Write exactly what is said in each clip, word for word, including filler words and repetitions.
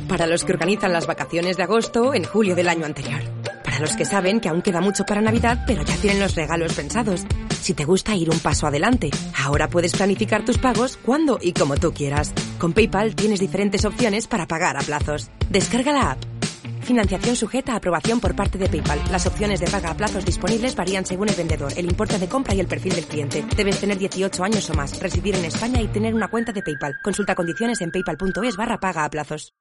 Para los que organizan las vacaciones de agosto en julio del año anterior. Para los que saben que aún queda mucho para Navidad, pero ya tienen los regalos pensados. Si te gusta ir un paso adelante, ahora puedes planificar tus pagos cuando y como tú quieras. Con PayPal tienes diferentes opciones para pagar a plazos. Descarga la app. Financiación sujeta a aprobación por parte de PayPal. Las opciones de paga a plazos disponibles varían según el vendedor, el importe de compra y el perfil del cliente. Debes tener dieciocho años o más, residir en España y tener una cuenta de PayPal. Consulta condiciones en paypal.es barra paga a plazos.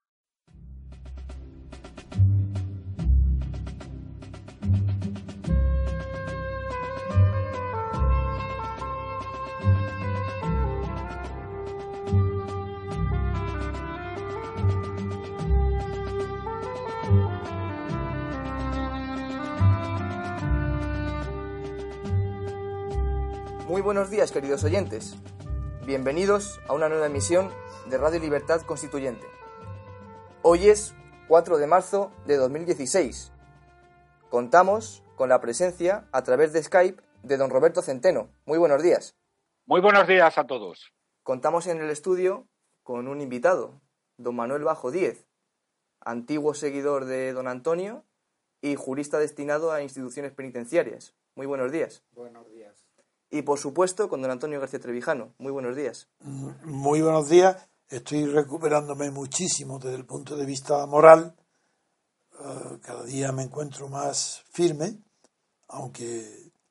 Muy buenos días, queridos oyentes. Bienvenidos a una nueva emisión de Radio Libertad Constituyente. Hoy es cuatro de marzo de dos mil dieciséis. Contamos con la presencia a través de Skype de don Roberto Centeno. Muy buenos días. Muy buenos días a todos. Contamos en el estudio con un invitado, don Manuel Bajo Díez, antiguo seguidor de don Antonio y jurista destinado a instituciones penitenciarias. Muy buenos días. Buenos días. Y por supuesto con don Antonio García Trevijano. Muy buenos días. Muy buenos días. Estoy recuperándome muchísimo desde el punto de vista moral. Uh, cada día me encuentro más firme, aunque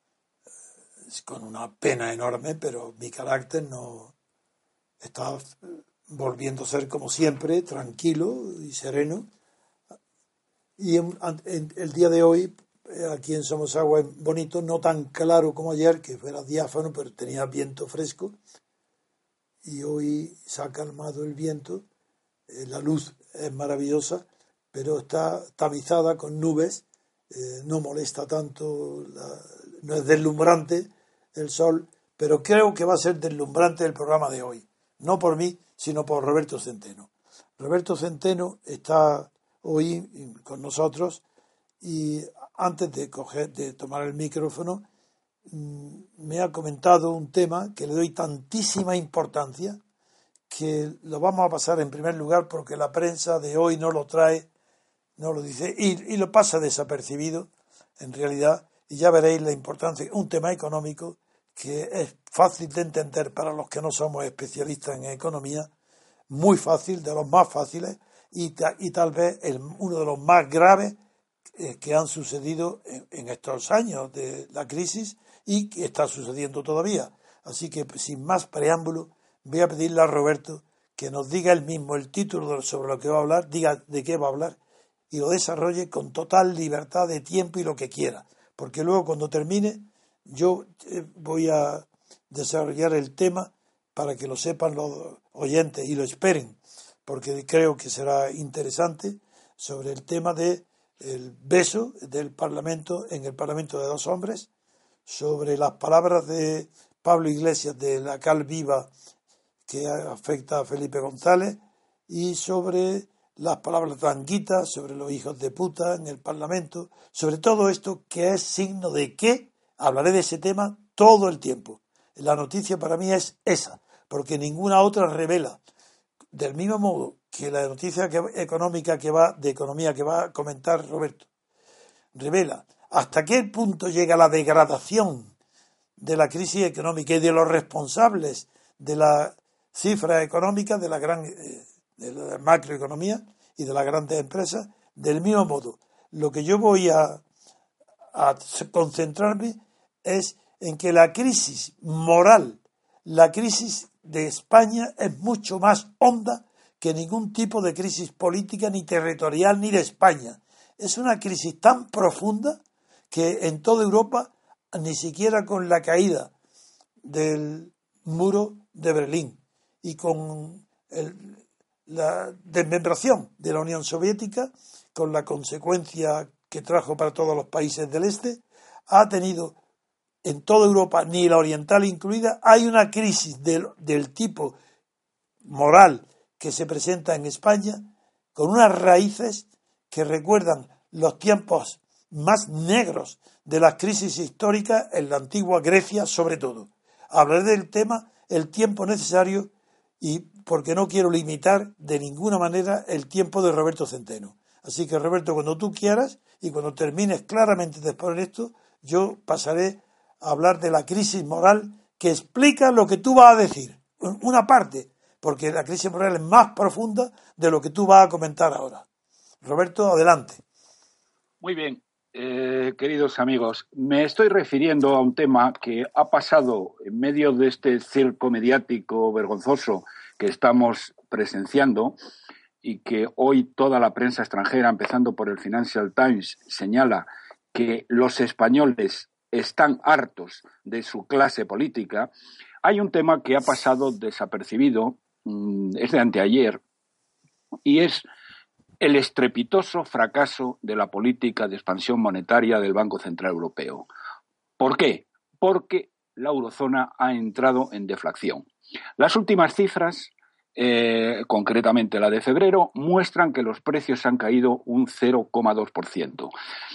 uh, con una pena enorme, pero mi carácter no está volviendo a ser como siempre, tranquilo y sereno. Y en, en, el día de hoy, aquí en Somosagua es bonito, no tan claro como ayer, que fuera diáfano, pero tenía viento fresco, y hoy se ha calmado el viento, eh, la luz es maravillosa, pero está tamizada con nubes, eh, no molesta tanto, la, no es deslumbrante el sol, pero creo que va a ser deslumbrante el programa de hoy, no por mí, sino por Roberto Centeno. Roberto Centeno está hoy con nosotros y antes de coger, de tomar el micrófono, me ha comentado un tema que le doy tantísima importancia que lo vamos a pasar en primer lugar porque la prensa de hoy no lo trae, no lo dice y, y lo pasa desapercibido en realidad, y ya veréis la importancia. Un tema económico que es fácil de entender para los que no somos especialistas en economía, muy fácil, de los más fáciles y, y tal vez el, uno de los más graves que han sucedido en, en estos años de la crisis y que está sucediendo todavía. Así que, sin más preámbulo, voy a pedirle a Roberto que nos diga él mismo el título sobre lo que va a hablar, diga de qué va a hablar y lo desarrolle con total libertad de tiempo y lo que quiera. Porque luego, cuando termine, yo voy a desarrollar el tema para que lo sepan los oyentes y lo esperen, porque creo que será interesante, sobre el tema de el beso del Parlamento en el Parlamento de dos hombres, sobre las palabras de Pablo Iglesias de la cal viva que afecta a Felipe González y sobre las palabras tanguitas, sobre los hijos de puta en el Parlamento, sobre todo esto que es signo de que hablaré de ese tema todo el tiempo. La noticia para mí es esa, porque ninguna otra revela, del mismo modo que la noticia que, económica que va, de economía que va a comentar Roberto, revela hasta qué punto llega la degradación de la crisis económica y de los responsables de la cifra económica de la gran de la macroeconomía y de las grandes empresas. Del mismo modo, lo que yo voy a, a concentrarme es en que la crisis moral, la crisis de España es mucho más honda que ningún tipo de crisis política, ni territorial, ni de España. Es una crisis tan profunda que en toda Europa, ni siquiera con la caída del muro de Berlín y con el, la desmembración de la Unión Soviética, con la consecuencia que trajo para todos los países del este, ha tenido en toda Europa, ni la oriental incluida, hay una crisis del, del tipo moral que se presenta en España con unas raíces que recuerdan los tiempos más negros de las crisis históricas en la antigua Grecia, sobre todo. Hablaré del tema el tiempo necesario y porque no quiero limitar de ninguna manera el tiempo de Roberto Centeno. Así que, Roberto, cuando tú quieras y cuando termines claramente de exponer esto, yo pasaré a hablar de la crisis moral que explica lo que tú vas a decir. Una parte, porque la crisis moral es más profunda de lo que tú vas a comentar ahora. Roberto, adelante. Muy bien, eh, queridos amigos, me estoy refiriendo a un tema que ha pasado en medio de este circo mediático vergonzoso que estamos presenciando y que hoy toda la prensa extranjera, empezando por el Financial Times, señala que los españoles están hartos de su clase política. Hay un tema que ha pasado desapercibido, mmm, es de anteayer, y es el estrepitoso fracaso de la política de expansión monetaria del Banco Central Europeo. ¿Por qué? Porque la eurozona ha entrado en deflación. Las últimas cifras, eh, concretamente la de febrero, muestran que los precios han caído un cero coma dos por ciento.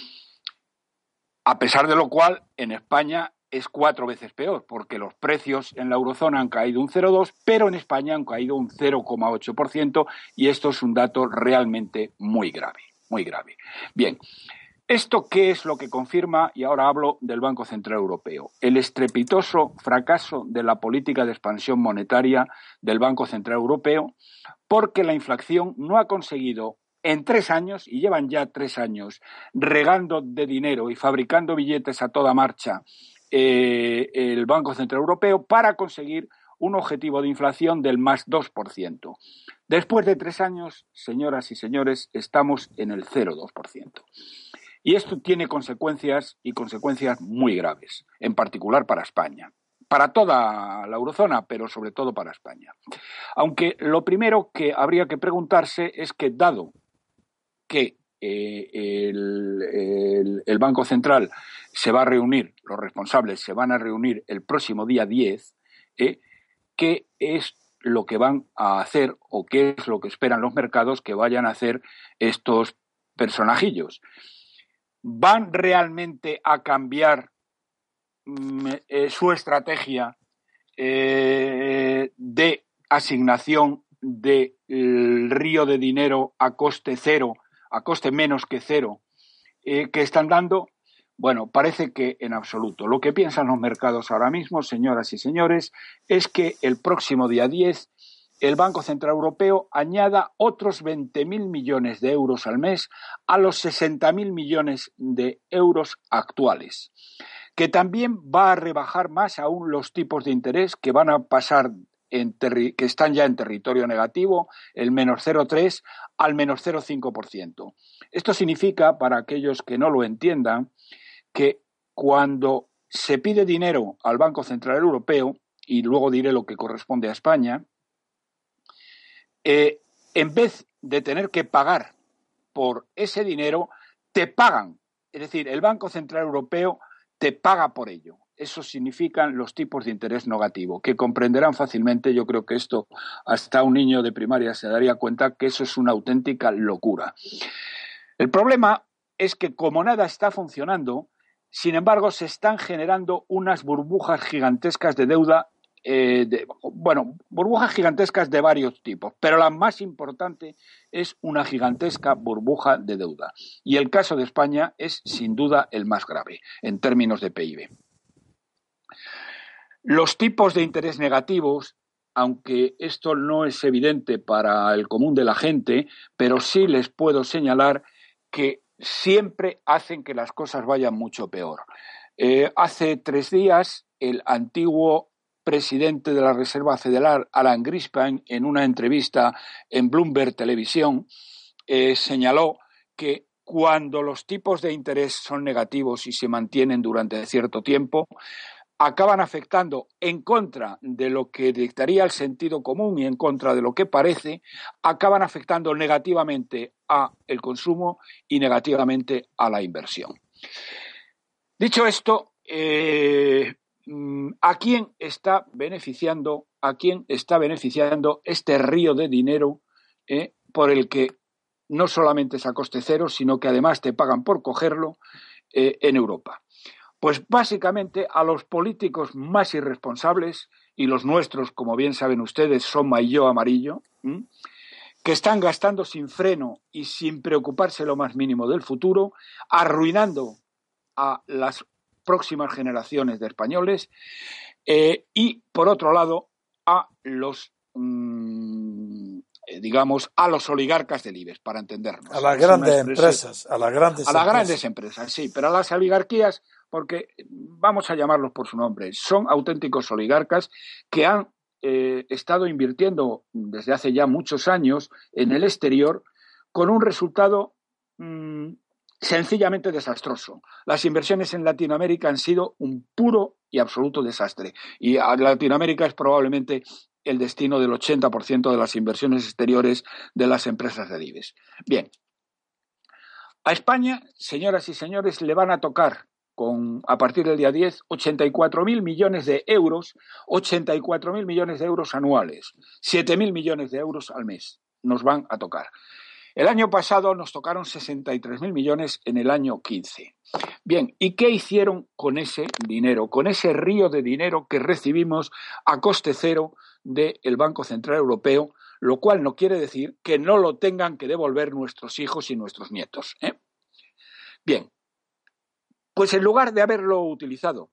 A pesar de lo cual, en España es cuatro veces peor, porque los precios en la eurozona han caído un cero coma dos por ciento, pero en España han caído un cero coma ocho por ciento, y esto es un dato realmente muy grave, muy grave. Bien, ¿esto qué es lo que confirma? Y ahora hablo del Banco Central Europeo. El estrepitoso fracaso de la política de expansión monetaria del Banco Central Europeo, porque la inflación no ha conseguido en tres años, y llevan ya tres años, regando de dinero y fabricando billetes a toda marcha, Eh, el Banco Central Europeo, para conseguir un objetivo de inflación del más dos por ciento. Después de tres años, señoras y señores, estamos en el cero coma dos por ciento. Y esto tiene consecuencias, y consecuencias muy graves, en particular para España. Para toda la eurozona, pero sobre todo para España. Aunque lo primero que habría que preguntarse es que, dado que Eh, el, el, el Banco Central se va a reunir, los responsables se van a reunir el próximo día diez, eh, ¿qué es lo que van a hacer o qué es lo que esperan los mercados que vayan a hacer estos personajillos? ¿Van realmente a cambiar mm, eh, su estrategia eh, de asignación del río de dinero a coste cero, a coste menos que cero, eh, que están dando? Bueno, parece que en absoluto. Lo que piensan los mercados ahora mismo, señoras y señores, es que el próximo día diez el Banco Central Europeo añada otros veinte mil millones de euros al mes a los sesenta mil millones de euros actuales, que también va a rebajar más aún los tipos de interés, que van a pasar En terri- que están ya en territorio negativo, el menos cero coma tres al menos cero coma cinco por ciento. Esto significa, para aquellos que no lo entiendan, que cuando se pide dinero al Banco Central Europeo, y luego diré lo que corresponde a España, eh, en vez de tener que pagar por ese dinero, te pagan. Es decir, el Banco Central Europeo te paga por ello. Eso significan los tipos de interés negativo, que comprenderán fácilmente. Yo creo que esto, hasta un niño de primaria se daría cuenta que eso es una auténtica locura. El problema es que, como nada está funcionando, sin embargo, se están generando unas burbujas gigantescas de deuda, eh, de, bueno, burbujas gigantescas de varios tipos, pero la más importante es una gigantesca burbuja de deuda. Y el caso de España es, sin duda, el más grave en términos de P I B. Los tipos de interés negativos, aunque esto no es evidente para el común de la gente, pero sí les puedo señalar que siempre hacen que las cosas vayan mucho peor. Eh, hace tres días, el antiguo presidente de la Reserva Federal, Alan Greenspan, en una entrevista en Bloomberg Televisión, eh, señaló que cuando los tipos de interés son negativos y se mantienen durante cierto tiempo, acaban afectando, en contra de lo que dictaría el sentido común y en contra de lo que parece, acaban afectando negativamente al consumo y negativamente a la inversión. Dicho esto, eh, ¿a quién está beneficiando, a quién está beneficiando este río de dinero eh, por el que no solamente es a coste cero, sino que además te pagan por cogerlo eh, en Europa? Pues básicamente a los políticos más irresponsables y los nuestros, como bien saben ustedes, son maillot amarillo, ¿m? que están gastando sin freno y sin preocuparse lo más mínimo del futuro, arruinando a las próximas generaciones de españoles, eh, y, por otro lado, a los, mmm, eh, digamos, a los oligarcas del IBEX, para entendernos. A las grandes empresas, a las grandes a las empresas. grandes empresas, sí, pero a las oligarquías, porque vamos a llamarlos por su nombre, son auténticos oligarcas que han eh, estado invirtiendo desde hace ya muchos años en el exterior con un resultado mmm, sencillamente desastroso. Las inversiones en Latinoamérica han sido un puro y absoluto desastre. Y Latinoamérica es probablemente el destino del ochenta por ciento de las inversiones exteriores de las empresas del IBEX. Bien. A España, señoras y señores, le van a tocar con, a partir del día diez, ochenta y cuatro mil millones de euros, ochenta y cuatro mil millones de euros anuales, siete mil millones de euros al mes nos van a tocar. El año pasado nos tocaron sesenta y tres mil millones en el año quince. Bien, ¿y qué hicieron con ese dinero, con ese río de dinero que recibimos a coste cero del Banco Central Europeo, lo cual no quiere decir que no lo tengan que devolver nuestros hijos y nuestros nietos, ¿eh? Bien, pues en lugar de haberlo utilizado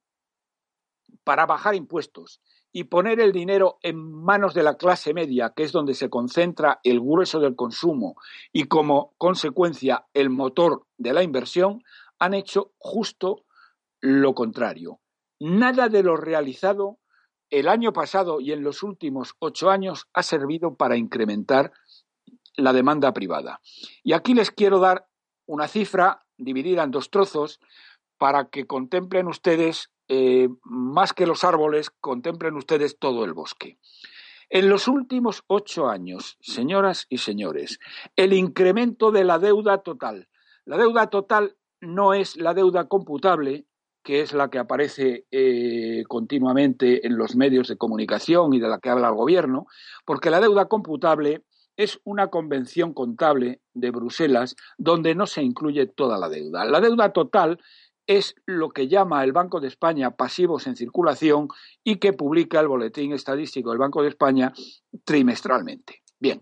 para bajar impuestos y poner el dinero en manos de la clase media, que es donde se concentra el grueso del consumo y como consecuencia el motor de la inversión, han hecho justo lo contrario. Nada de lo realizado el año pasado y en los últimos ocho años ha servido para incrementar la demanda privada. Y aquí les quiero dar una cifra dividida en dos trozos para que contemplen ustedes, eh, más que los árboles, contemplen ustedes todo el bosque. En los últimos ocho años, señoras y señores, el incremento de la deuda total. La deuda total no es la deuda computable, que es la que aparece eh, continuamente en los medios de comunicación y de la que habla el gobierno, porque la deuda computable es una convención contable de Bruselas donde no se incluye toda la deuda. La deuda total es lo que llama el Banco de España pasivos en circulación y que publica el Boletín Estadístico del Banco de España trimestralmente. Bien,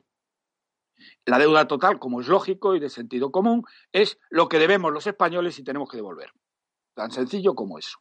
la deuda total, como es lógico y de sentido común, es lo que debemos los españoles y tenemos que devolver. Tan sencillo como eso.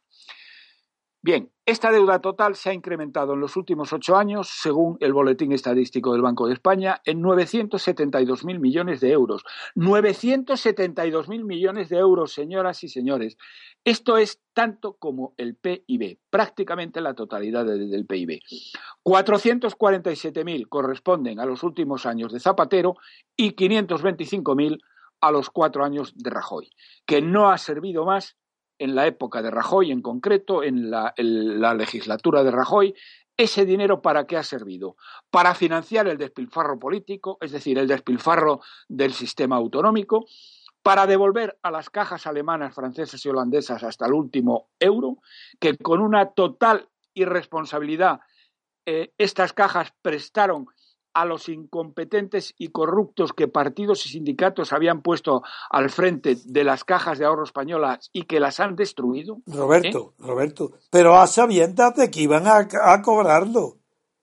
Bien, esta deuda total se ha incrementado en los últimos ocho años, según el Boletín Estadístico del Banco de España, en novecientos setenta y dos mil millones de euros. novecientos setenta y dos mil millones de euros, señoras y señores. Esto es tanto como el P I B, prácticamente la totalidad de, del P I B. cuatrocientos cuarenta y siete mil corresponden a los últimos años de Zapatero y quinientos veinticinco mil a los cuatro años de Rajoy, que no ha servido más en la época de Rajoy, en concreto, en la, en la legislatura de Rajoy. ¿Ese dinero para qué ha servido? Para financiar el despilfarro político, es decir, el despilfarro del sistema autonómico, para devolver a las cajas alemanas, francesas y holandesas hasta el último euro, que con una total irresponsabilidad eh, estas cajas prestaron a los incompetentes y corruptos que partidos y sindicatos habían puesto al frente de las cajas de ahorro españolas y que las han destruido. Roberto, ¿Eh? Roberto, pero a sabiendas de que iban a, a cobrarlo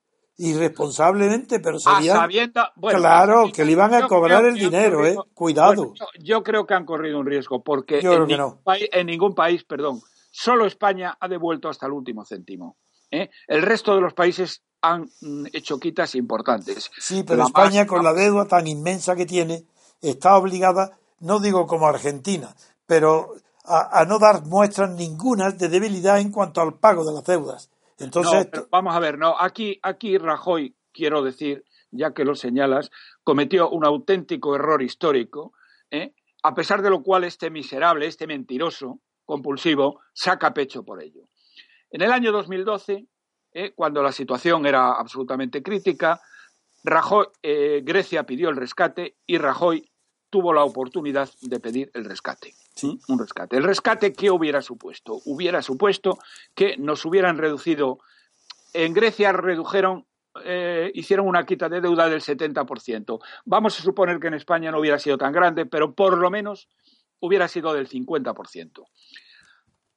irresponsablemente, pero sabían, a sabienda, bueno, claro, a sabienda, que le iban a cobrar el dinero, corrido, eh, cuidado. Bueno, yo, yo creo que han corrido un riesgo porque yo en, creo que ningún no. país, en ningún país, perdón, solo España ha devuelto hasta el último céntimo. ¿eh? El resto de los países han hecho quitas importantes. Sí, pero la España, más, con la deuda tan inmensa que tiene, está obligada, no digo como Argentina, pero a, a no dar muestras ninguna de debilidad en cuanto al pago de las deudas. Entonces, no, esto... vamos a ver, no, aquí, aquí Rajoy, quiero decir, ya que lo señalas, cometió un auténtico error histórico, ¿eh? a pesar de lo cual este miserable, este mentiroso, compulsivo, saca pecho por ello. En el año dos mil doce, Eh, cuando la situación era absolutamente crítica, Rajoy, eh, Grecia pidió el rescate y Rajoy tuvo la oportunidad de pedir el rescate. ¿sí? Un rescate. ¿El rescate qué hubiera supuesto? Hubiera supuesto que nos hubieran reducido. En Grecia redujeron, eh, hicieron una quita de deuda del setenta por ciento. Vamos a suponer que en España no hubiera sido tan grande, pero por lo menos hubiera sido del cincuenta por ciento.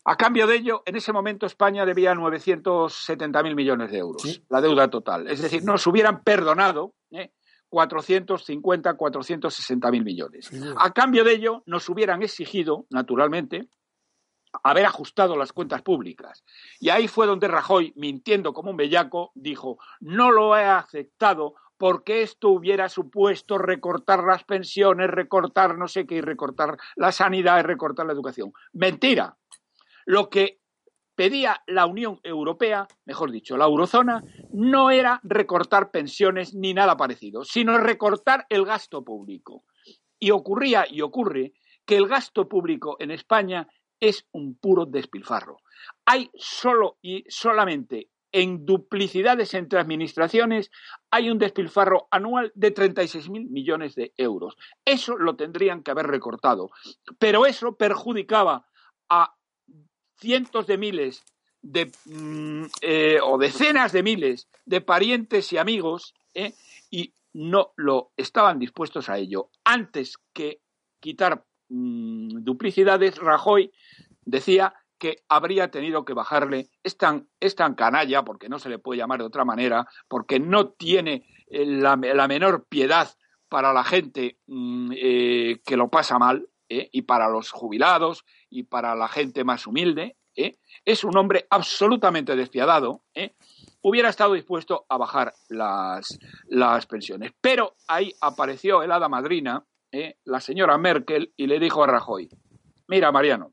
A cambio de ello, en ese momento España debía novecientos setenta mil millones de euros, sí. la deuda total. Es decir, nos hubieran perdonado ¿eh? cuatrocientos cincuenta, cuatrocientos sesenta mil millones. Sí, sí. A cambio de ello, nos hubieran exigido, naturalmente, haber ajustado las cuentas públicas. Y ahí fue donde Rajoy, mintiendo como un bellaco, dijo, no lo he aceptado porque esto hubiera supuesto recortar las pensiones, recortar no sé qué, y recortar la sanidad y recortar la educación. Mentira. Lo que pedía la Unión Europea, mejor dicho, la eurozona, no era recortar pensiones ni nada parecido, sino recortar el gasto público. Y ocurría y ocurre que el gasto público en España es un puro despilfarro. Hay solo y solamente en duplicidades entre administraciones hay un despilfarro anual de treinta y seis mil millones de euros. Eso lo tendrían que haber recortado, pero eso perjudicaba a cientos de miles de, mm, eh, o decenas de miles de parientes y amigos eh, y no lo estaban dispuestos a ello. Antes que quitar mmm, duplicidades, Rajoy decía que habría tenido que bajarle, es tan, es tan canalla, porque no se le puede llamar de otra manera, porque no tiene la, la menor piedad para la gente mmm, eh, que lo pasa mal, eh, y para los jubilados, y para la gente más humilde, eh, es un hombre absolutamente despiadado, eh, hubiera estado dispuesto a bajar las, las pensiones. Pero ahí apareció el hada madrina, eh, la señora Merkel, y le dijo a Rajoy, mira, Mariano,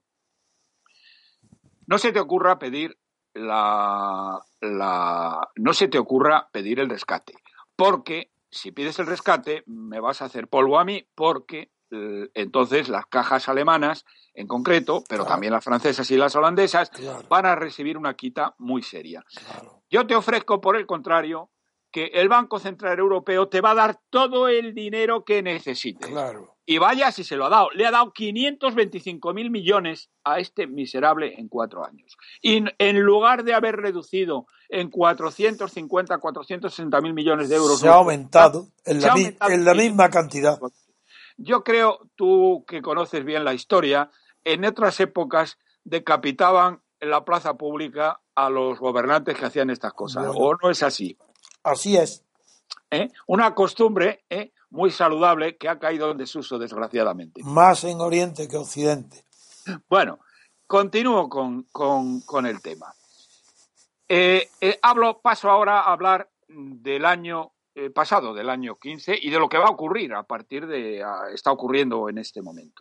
no se te ocurra pedir la, la no se te ocurra pedir el rescate, porque si pides el rescate me vas a hacer polvo a mí, porque eh, entonces las cajas alemanas en concreto, pero claro, también las francesas y las holandesas, claro, van a recibir una quita muy seria. Claro. Yo te ofrezco, por el contrario, que el Banco Central Europeo te va a dar todo el dinero que necesites. Claro. Y vaya si se lo ha dado. Le ha dado quinientos veinticinco mil millones a este miserable en cuatro años. Y en lugar de haber reducido en cuatrocientos cincuenta, cuatrocientos sesenta mil millones de euros... Se ha aumentado, en la, ha aumentado en la misma cantidad. Yo creo, tú que conoces bien la historia, en otras épocas decapitaban en la plaza pública a los gobernantes que hacían estas cosas. Bueno, ¿o no es así? Así es. ¿Eh? Una costumbre ¿eh? muy saludable que ha caído en desuso, desgraciadamente. Más en Oriente que Occidente. Bueno, continúo con, con, con el tema. Eh, eh, hablo, paso ahora a hablar del año eh, pasado, del año quince, y de lo que va a ocurrir a partir de... A, está ocurriendo en este momento.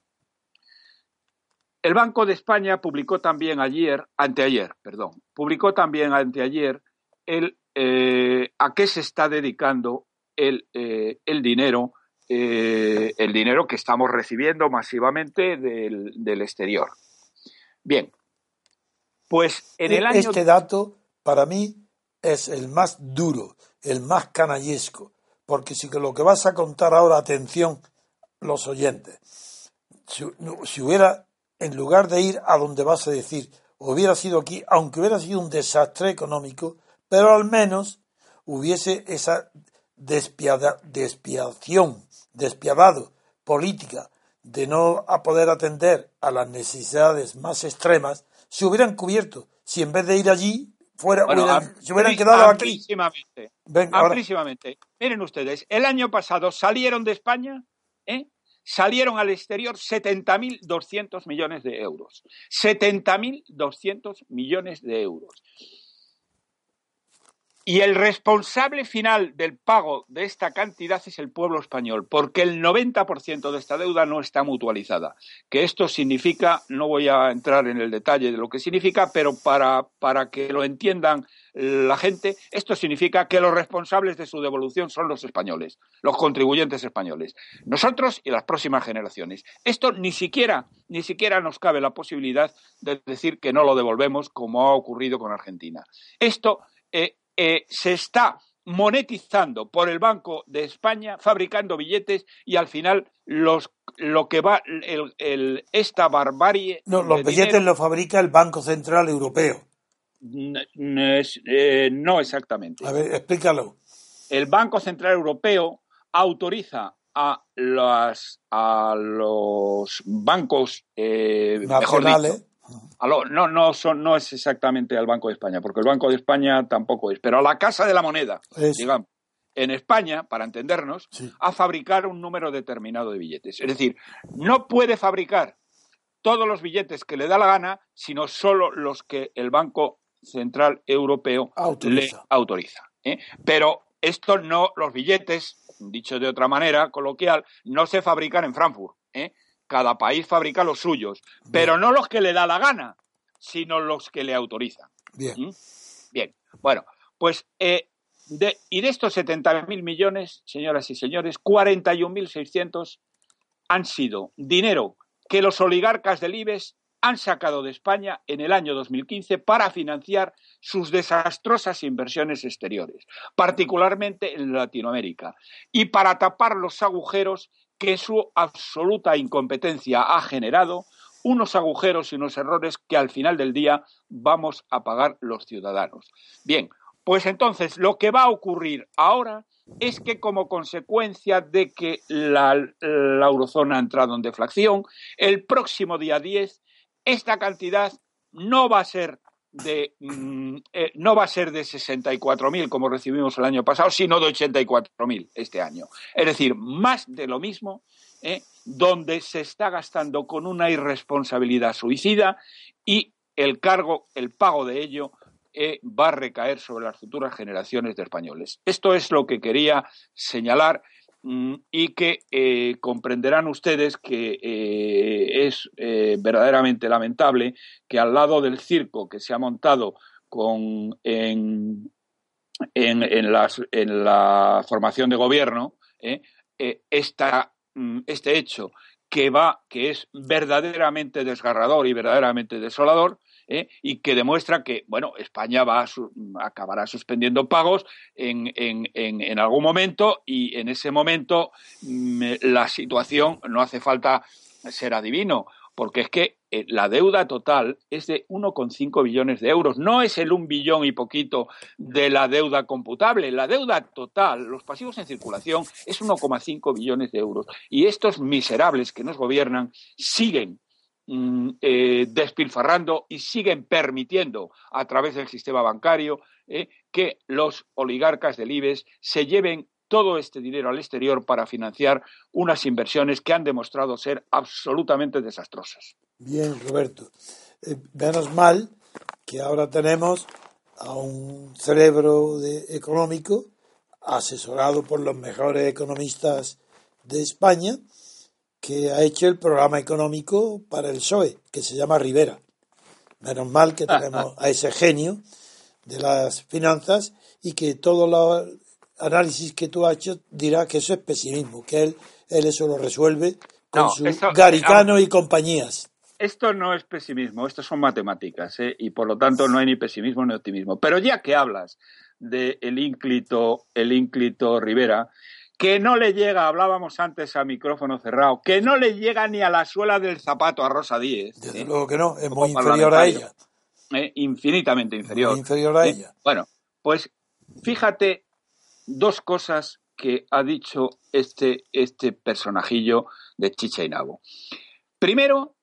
El Banco de España publicó también ayer, anteayer, perdón, publicó también anteayer el eh, a qué se está dedicando el, eh, el dinero, eh, el dinero que estamos recibiendo masivamente del, del exterior. Bien, pues en el año... Este dato, para mí, es el más duro, el más canallesco, porque si lo que vas a contar ahora, atención, los oyentes, si, si hubiera... en lugar de ir a donde vas a decir, hubiera sido aquí, aunque hubiera sido un desastre económico, pero al menos hubiese esa despiada, despiadación, despiadado política de no a poder atender a las necesidades más extremas, se hubieran cubierto. Si en vez de ir allí, fuera, bueno, hubieran, am, se hubieran quedado amplísimamente, aquí. Ven, amplísimamente. Ahora. Miren ustedes, el año pasado salieron de España, ¿eh? salieron al exterior setenta mil doscientos millones de euros. setenta mil doscientos millones de euros. Y el responsable final del pago de esta cantidad es el pueblo español, porque el noventa por ciento de esta deuda no está mutualizada. Que esto significa, no voy a entrar en el detalle de lo que significa, pero para, para que lo entiendan la gente, esto significa que los responsables de su devolución son los españoles, los contribuyentes españoles, nosotros y las próximas generaciones. Esto ni siquiera, ni siquiera nos cabe la posibilidad de decir que no lo devolvemos, como ha ocurrido con Argentina. Esto eh, eh, se está monetizando por el Banco de España, fabricando billetes, y al final los lo que va el, el, esta barbarie... No, los billetes dinero, los fabrica el Banco Central Europeo. No, eh, no exactamente. A ver, explícalo. El Banco Central Europeo autoriza a, las, a los bancos eh, nacionales, mejor dicho, Aló, no, no, son, no es exactamente al Banco de España, porque el Banco de España tampoco es, pero a la Casa de la Moneda, Eso. digamos. En España, para entendernos, Sí. a fabricar un número determinado de billetes. Es decir, no puede fabricar todos los billetes que le da la gana, sino solo los que el Banco Central Europeo Autoriza. le autoriza. ¿eh? Pero esto no, los billetes, dicho de otra manera, coloquial, no se fabrican en Frankfurt. ¿eh? Cada país fabrica los suyos, Bien. pero no los que le da la gana, sino los que le autorizan. Bien. ¿Mm? Bien, bueno, pues... Eh, De, y de estos setenta mil millones, señoras y señores, cuarenta y un mil seiscientos han sido dinero que los oligarcas del IBEX han sacado de España en el año dos mil quince para financiar sus desastrosas inversiones exteriores, particularmente en Latinoamérica, y para tapar los agujeros que su absoluta incompetencia ha generado, unos agujeros y unos errores que al final del día vamos a pagar los ciudadanos. Bien, pues entonces lo que va a ocurrir ahora es que como consecuencia de que la, la eurozona ha entrado en deflación, el próximo día diez esta cantidad no va a ser de mm, eh, no va a ser de sesenta y cuatro mil como recibimos el año pasado, sino de ochenta y cuatro mil este año. Es decir, más de lo mismo, eh, donde se está gastando con una irresponsabilidad suicida y el cargo, el pago de ello Eh, va a recaer sobre las futuras generaciones de españoles. Esto es lo que quería señalar mmm, y que eh, comprenderán ustedes que eh, es eh, verdaderamente lamentable que al lado del circo que se ha montado con, en, en, en, las, en la formación de gobierno, eh, eh, esta, este hecho que va, que es verdaderamente desgarrador y verdaderamente desolador, ¿eh? y que demuestra que, bueno, España va a su, acabará suspendiendo pagos en, en, en, en algún momento y en ese momento me, la situación no hace falta ser adivino, porque es que eh, la deuda total es de uno coma cinco billones de euros, no es el un billón y poquito de la deuda computable, la deuda total, los pasivos en circulación es uno coma cinco billones de euros y estos miserables que nos gobiernan siguen Eh, despilfarrando y siguen permitiendo a través del sistema bancario eh, que los oligarcas del IBEX se lleven todo este dinero al exterior para financiar unas inversiones que han demostrado ser absolutamente desastrosas. Bien, Roberto. Eh, menos mal que ahora tenemos a un cerebro de, económico asesorado por los mejores economistas de España, que ha hecho el programa económico para el P S O E, que se llama Rivera. Menos mal que tenemos a ese genio de las finanzas y que todos los análisis que tú has hecho dirá que eso es pesimismo, que él, él eso lo resuelve con no, su eso, Garicano y compañías. Esto no es pesimismo, esto son matemáticas, ¿eh? Y por lo tanto no hay ni pesimismo ni optimismo. Pero ya que hablas de el ínclito, el ínclito Rivera, que no le llega, hablábamos antes a micrófono cerrado, que no le llega ni a la suela del zapato a Rosa Díez. Desde ¿eh? luego que no, es Como muy inferior a ella. Eh, infinitamente inferior. Muy inferior a ¿eh? ella. Bueno, pues fíjate dos cosas que ha dicho este, este personajillo de Chicha y Nabo. Primero,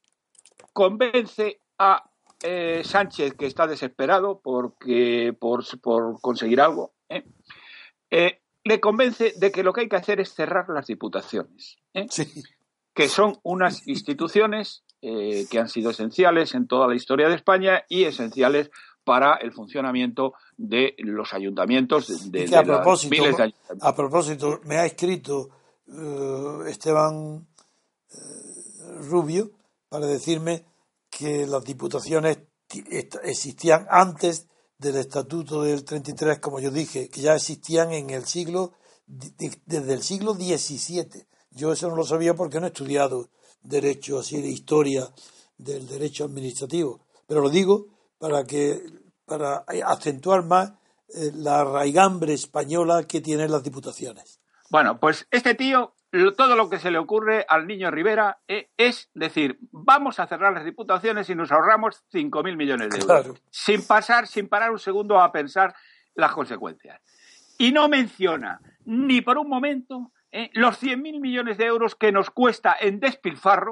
convence a eh, Sánchez, que está desesperado porque, por, por conseguir algo, ¿eh? Eh, le convence de que lo que hay que hacer es cerrar las diputaciones, ¿eh? Sí. que son unas instituciones eh, que han sido esenciales en toda la historia de España y esenciales para el funcionamiento de los ayuntamientos, de, y que a de las propósito, miles de ayuntamientos. A propósito, me ha escrito uh, Esteban uh, Rubio para decirme que las diputaciones existían antes del Estatuto del treinta y tres, como yo dije, que ya existían en el siglo, desde el siglo diecisiete. Yo eso no lo sabía porque no he estudiado derecho así de historia del derecho administrativo, pero lo digo para que para acentuar más eh, la raigambre española que tienen las diputaciones. Bueno, pues este tío, todo lo que se le ocurre al niño Rivera eh, es decir, vamos a cerrar las diputaciones y nos ahorramos cinco mil millones de euros. Claro. Sin pasar, sin parar un segundo a pensar las consecuencias. Y no menciona ni por un momento eh, los cien mil millones de euros que nos cuesta en despilfarro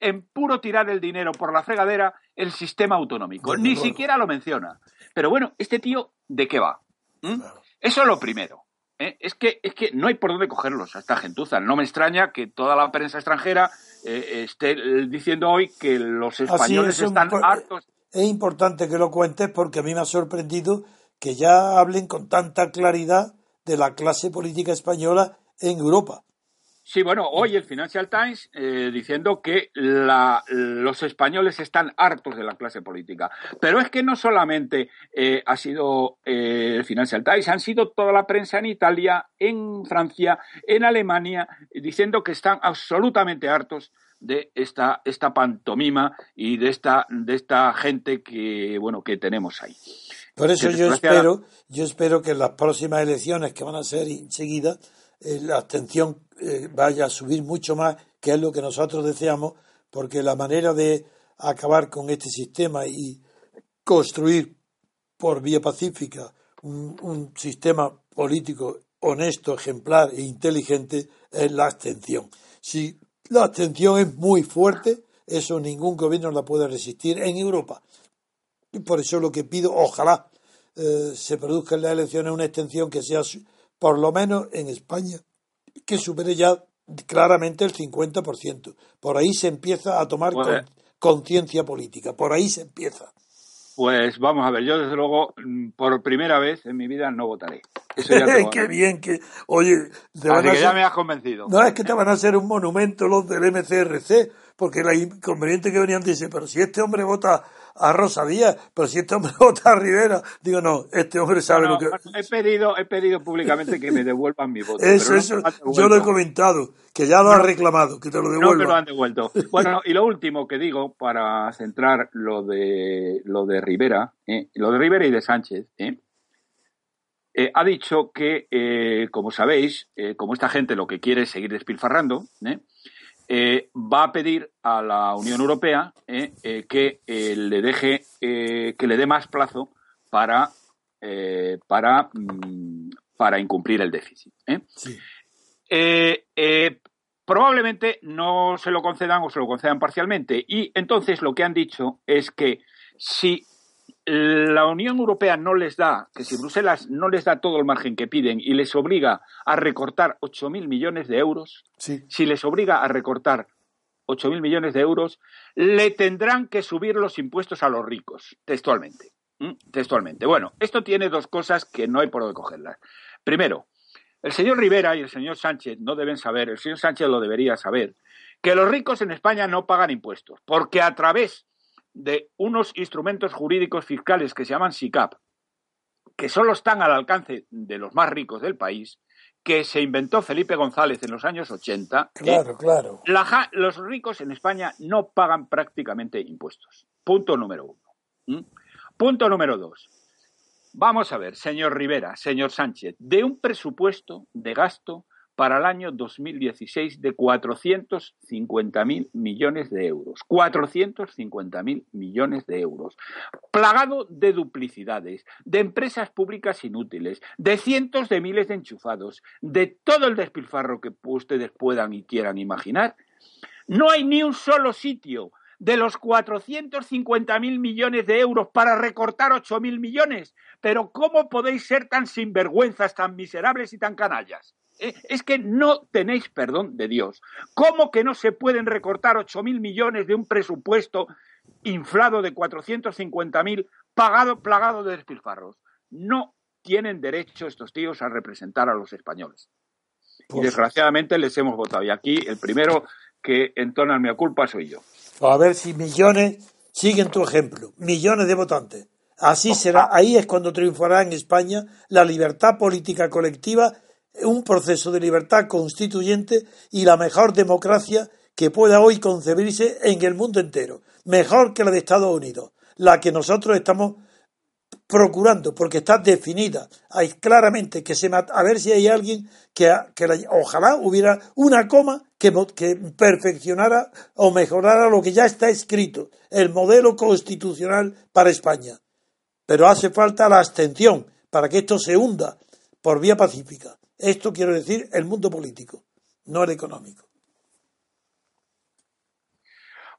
en puro tirar el dinero por la fregadera el sistema autonómico. Ni siquiera lo menciona. Pero bueno, ¿este tío de qué va? ¿Mm? Eso es lo primero. ¿eh? Es que, es que no hay por dónde cogerlos a esta gentuza. No me extraña que toda la prensa extranjera eh, esté diciendo hoy que los españoles es, están un, hartos. Es importante que lo cuentes porque a mí me ha sorprendido que ya hablen con tanta claridad de la clase política española en Europa. Sí, bueno, hoy el Financial Times eh, diciendo que la, los españoles están hartos de la clase política. Pero es que no solamente eh, ha sido eh, el Financial Times, han sido toda la prensa en Italia, en Francia, en Alemania, diciendo que están absolutamente hartos de esta, esta pantomima y de esta, de esta gente que, bueno, que tenemos ahí. Por eso yo espero, yo espero que en las próximas elecciones que van a ser enseguida, eh, la abstención eh, vaya a subir mucho más, que es lo que nosotros deseamos, porque la manera de acabar con este sistema y construir por vía pacífica un, un sistema político honesto, ejemplar e inteligente es la abstención. Si la abstención es muy fuerte, eso ningún gobierno la puede resistir en Europa. Y por eso lo que pido, ojalá eh, se produzca en las elecciones una abstención que sea, por lo menos en España, que supere ya claramente el cincuenta por ciento. Por ahí se empieza a tomar pues, con, conciencia política, por ahí se empieza. Pues vamos a ver, yo desde luego por primera vez en mi vida no votaré. Eso ya te Qué bien que, oye, te van Así a que ser... ya me has convencido. No, es que te van a hacer un monumento los del M C R C, porque la inconveniente que venían dice, pero si este hombre vota a Rosa Díaz, pero si este hombre vota a Rivera, digo, no, este hombre sabe no, no, lo que... He pedido, he pedido públicamente que me devuelvan mi voto. Eso, pero eso, no yo lo he comentado, que ya lo no, has reclamado, que te lo devuelvan. No me lo han devuelto. Bueno, y lo último que digo, para centrar lo de lo de Rivera, eh, lo de Rivera y de Sánchez, eh, eh, ha dicho que, eh, como sabéis, eh, como esta gente lo que quiere es seguir despilfarrando, eh, Eh, va a pedir a la Unión Europea eh, eh, que eh, le deje eh, que le dé más plazo para eh, para mm, para incumplir el déficit. ¿eh? Sí. Eh, eh, probablemente no se lo concedan o se lo concedan parcialmente y entonces lo que han dicho es que si la Unión Europea no les da, que si Bruselas no les da todo el margen que piden y les obliga a recortar ocho mil millones de euros, sí. si les obliga a recortar ocho mil millones de euros, le tendrán que subir los impuestos a los ricos, textualmente. ¿Mm? Textualmente. Bueno, esto tiene dos cosas que no hay por dónde cogerlas. Primero, el señor Rivera y el señor Sánchez no deben saber, el señor Sánchez lo debería saber, que los ricos en España no pagan impuestos, porque a través de unos instrumentos jurídicos fiscales que se llaman SICAP, que solo están al alcance de los más ricos del país, que se inventó Felipe González en los años ochenta. Claro, eh, claro. La, los ricos en España no pagan prácticamente impuestos. Punto número uno. ¿Mm? Punto número dos. Vamos a ver, señor Rivera, señor Sánchez, de un presupuesto de gasto para el año dos mil dieciséis de cuatrocientos cincuenta mil millones de euros. cuatrocientos cincuenta mil millones de euros. Plagado de duplicidades, de empresas públicas inútiles, de cientos de miles de enchufados, de todo el despilfarro que ustedes puedan y quieran imaginar. No hay ni un solo sitio de los cuatrocientos cincuenta mil millones de euros para recortar ocho mil millones. Pero ¿cómo podéis ser tan sinvergüenzas, tan miserables y tan canallas? Es que no tenéis perdón de Dios. ¿Cómo que no se pueden recortar ocho mil millones de un presupuesto inflado de cuatrocientos cincuenta mil, pagado, plagado de despilfarros? No tienen derecho estos tíos a representar a los españoles. Pues, y desgraciadamente les hemos votado. Y aquí el primero que entona el mea culpa soy yo. A ver si millones siguen tu ejemplo. Millones de votantes. Así será. Ahí es cuando triunfará en España la libertad política colectiva, un proceso de libertad constituyente y la mejor democracia que pueda hoy concebirse en el mundo entero. Mejor que la de Estados Unidos, la que nosotros estamos procurando, porque está definida. Hay claramente que se mata, a ver si hay alguien que, que la, ojalá hubiera una coma que, que perfeccionara o mejorara lo que ya está escrito, el modelo constitucional para España. Pero hace falta la abstención para que esto se hunda por vía pacífica. Esto quiero decir el mundo político, no el económico.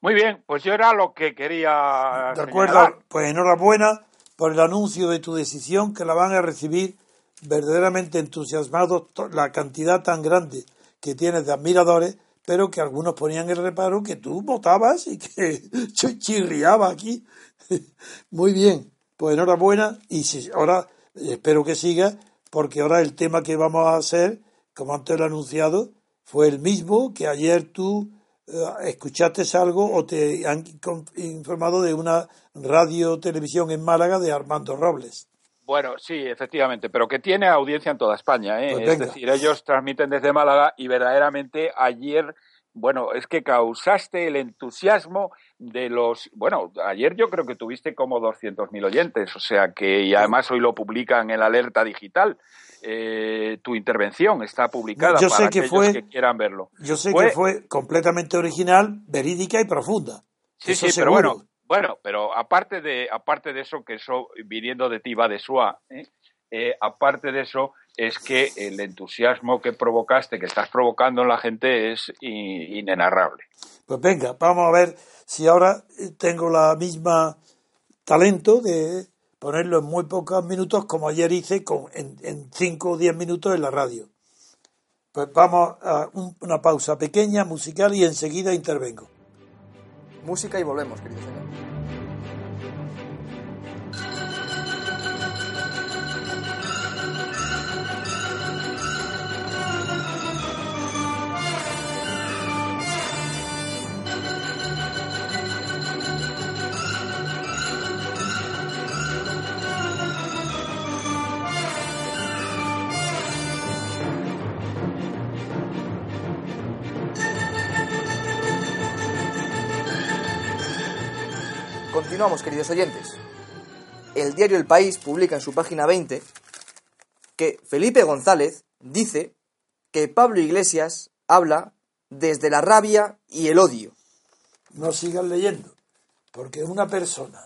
Muy bien, pues yo era lo que quería De acuerdo, señalar. pues enhorabuena por el anuncio de tu decisión, que la van a recibir verdaderamente entusiasmados la cantidad tan grande que tienes de admiradores, pero que algunos ponían el reparo que tú votabas y que yo chirriaba aquí. Muy bien, pues enhorabuena y si, ahora espero que siga, porque ahora el tema que vamos a hacer, como antes lo he anunciado, fue el mismo que ayer tú eh, escuchaste algo o te han informado de una radio televisión en Málaga de Armando Robles. Bueno, sí, efectivamente, pero que tiene audiencia en toda España, ¿eh? Pues Es decir, ellos transmiten desde Málaga y verdaderamente ayer, bueno, es que causaste el entusiasmo de los... Bueno, ayer yo creo que tuviste como doscientos mil oyentes, o sea que, y además hoy lo publican en la Alerta Digital. Eh, tu intervención está publicada yo para sé que aquellos fue, que quieran verlo. Yo sé fue, que fue completamente original, verídica y profunda. Sí, eso sí, seguro. pero bueno... Bueno, pero aparte de aparte de eso, que eso viniendo de ti va de suá, ¿eh? Eh, aparte de eso, es que el entusiasmo que provocaste, que estás provocando en la gente es in, inenarrable. Pues venga, vamos a ver si ahora tengo la misma talento de ponerlo en muy pocos minutos como ayer hice con, en, en cinco o diez minutos en la radio. Pues vamos a un, una pausa pequeña, musical, y enseguida intervengo. Música y volvemos, querido señor. Continuamos, queridos oyentes. El diario El País publica en su página veinte que Felipe González dice que Pablo Iglesias habla desde la rabia y el odio. No sigan leyendo, porque una persona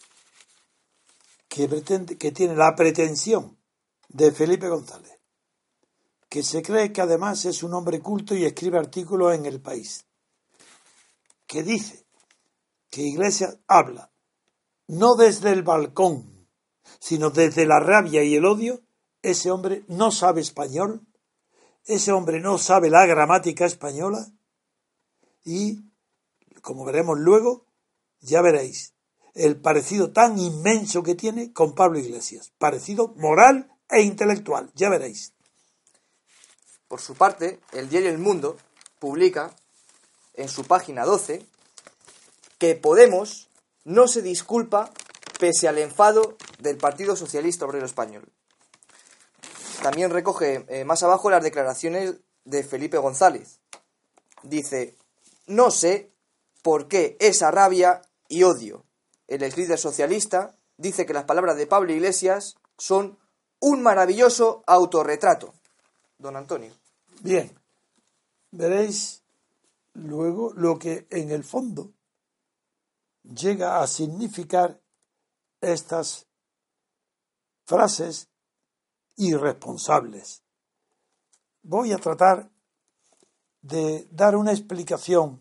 que pretende, que tiene la pretensión de Felipe González, que se cree que además es un hombre culto y escribe artículos en El País, que dice que Iglesias habla no desde el balcón, sino desde la rabia y el odio, ese hombre no sabe español, ese hombre no sabe la gramática española y, como veremos luego, ya veréis el parecido tan inmenso que tiene con Pablo Iglesias, parecido moral e intelectual, ya veréis. Por su parte, el diario El Mundo publica en su página doce que Podemos no se disculpa pese al enfado del Partido Socialista Obrero Español. También recoge eh, más abajo las declaraciones de Felipe González. Dice: no sé por qué esa rabia y odio. El ex líder socialista dice que las palabras de Pablo Iglesias son un maravilloso autorretrato. Don Antonio. Bien, veréis luego lo que en el fondo llega a significar estas frases irresponsables. Voy a tratar de dar una explicación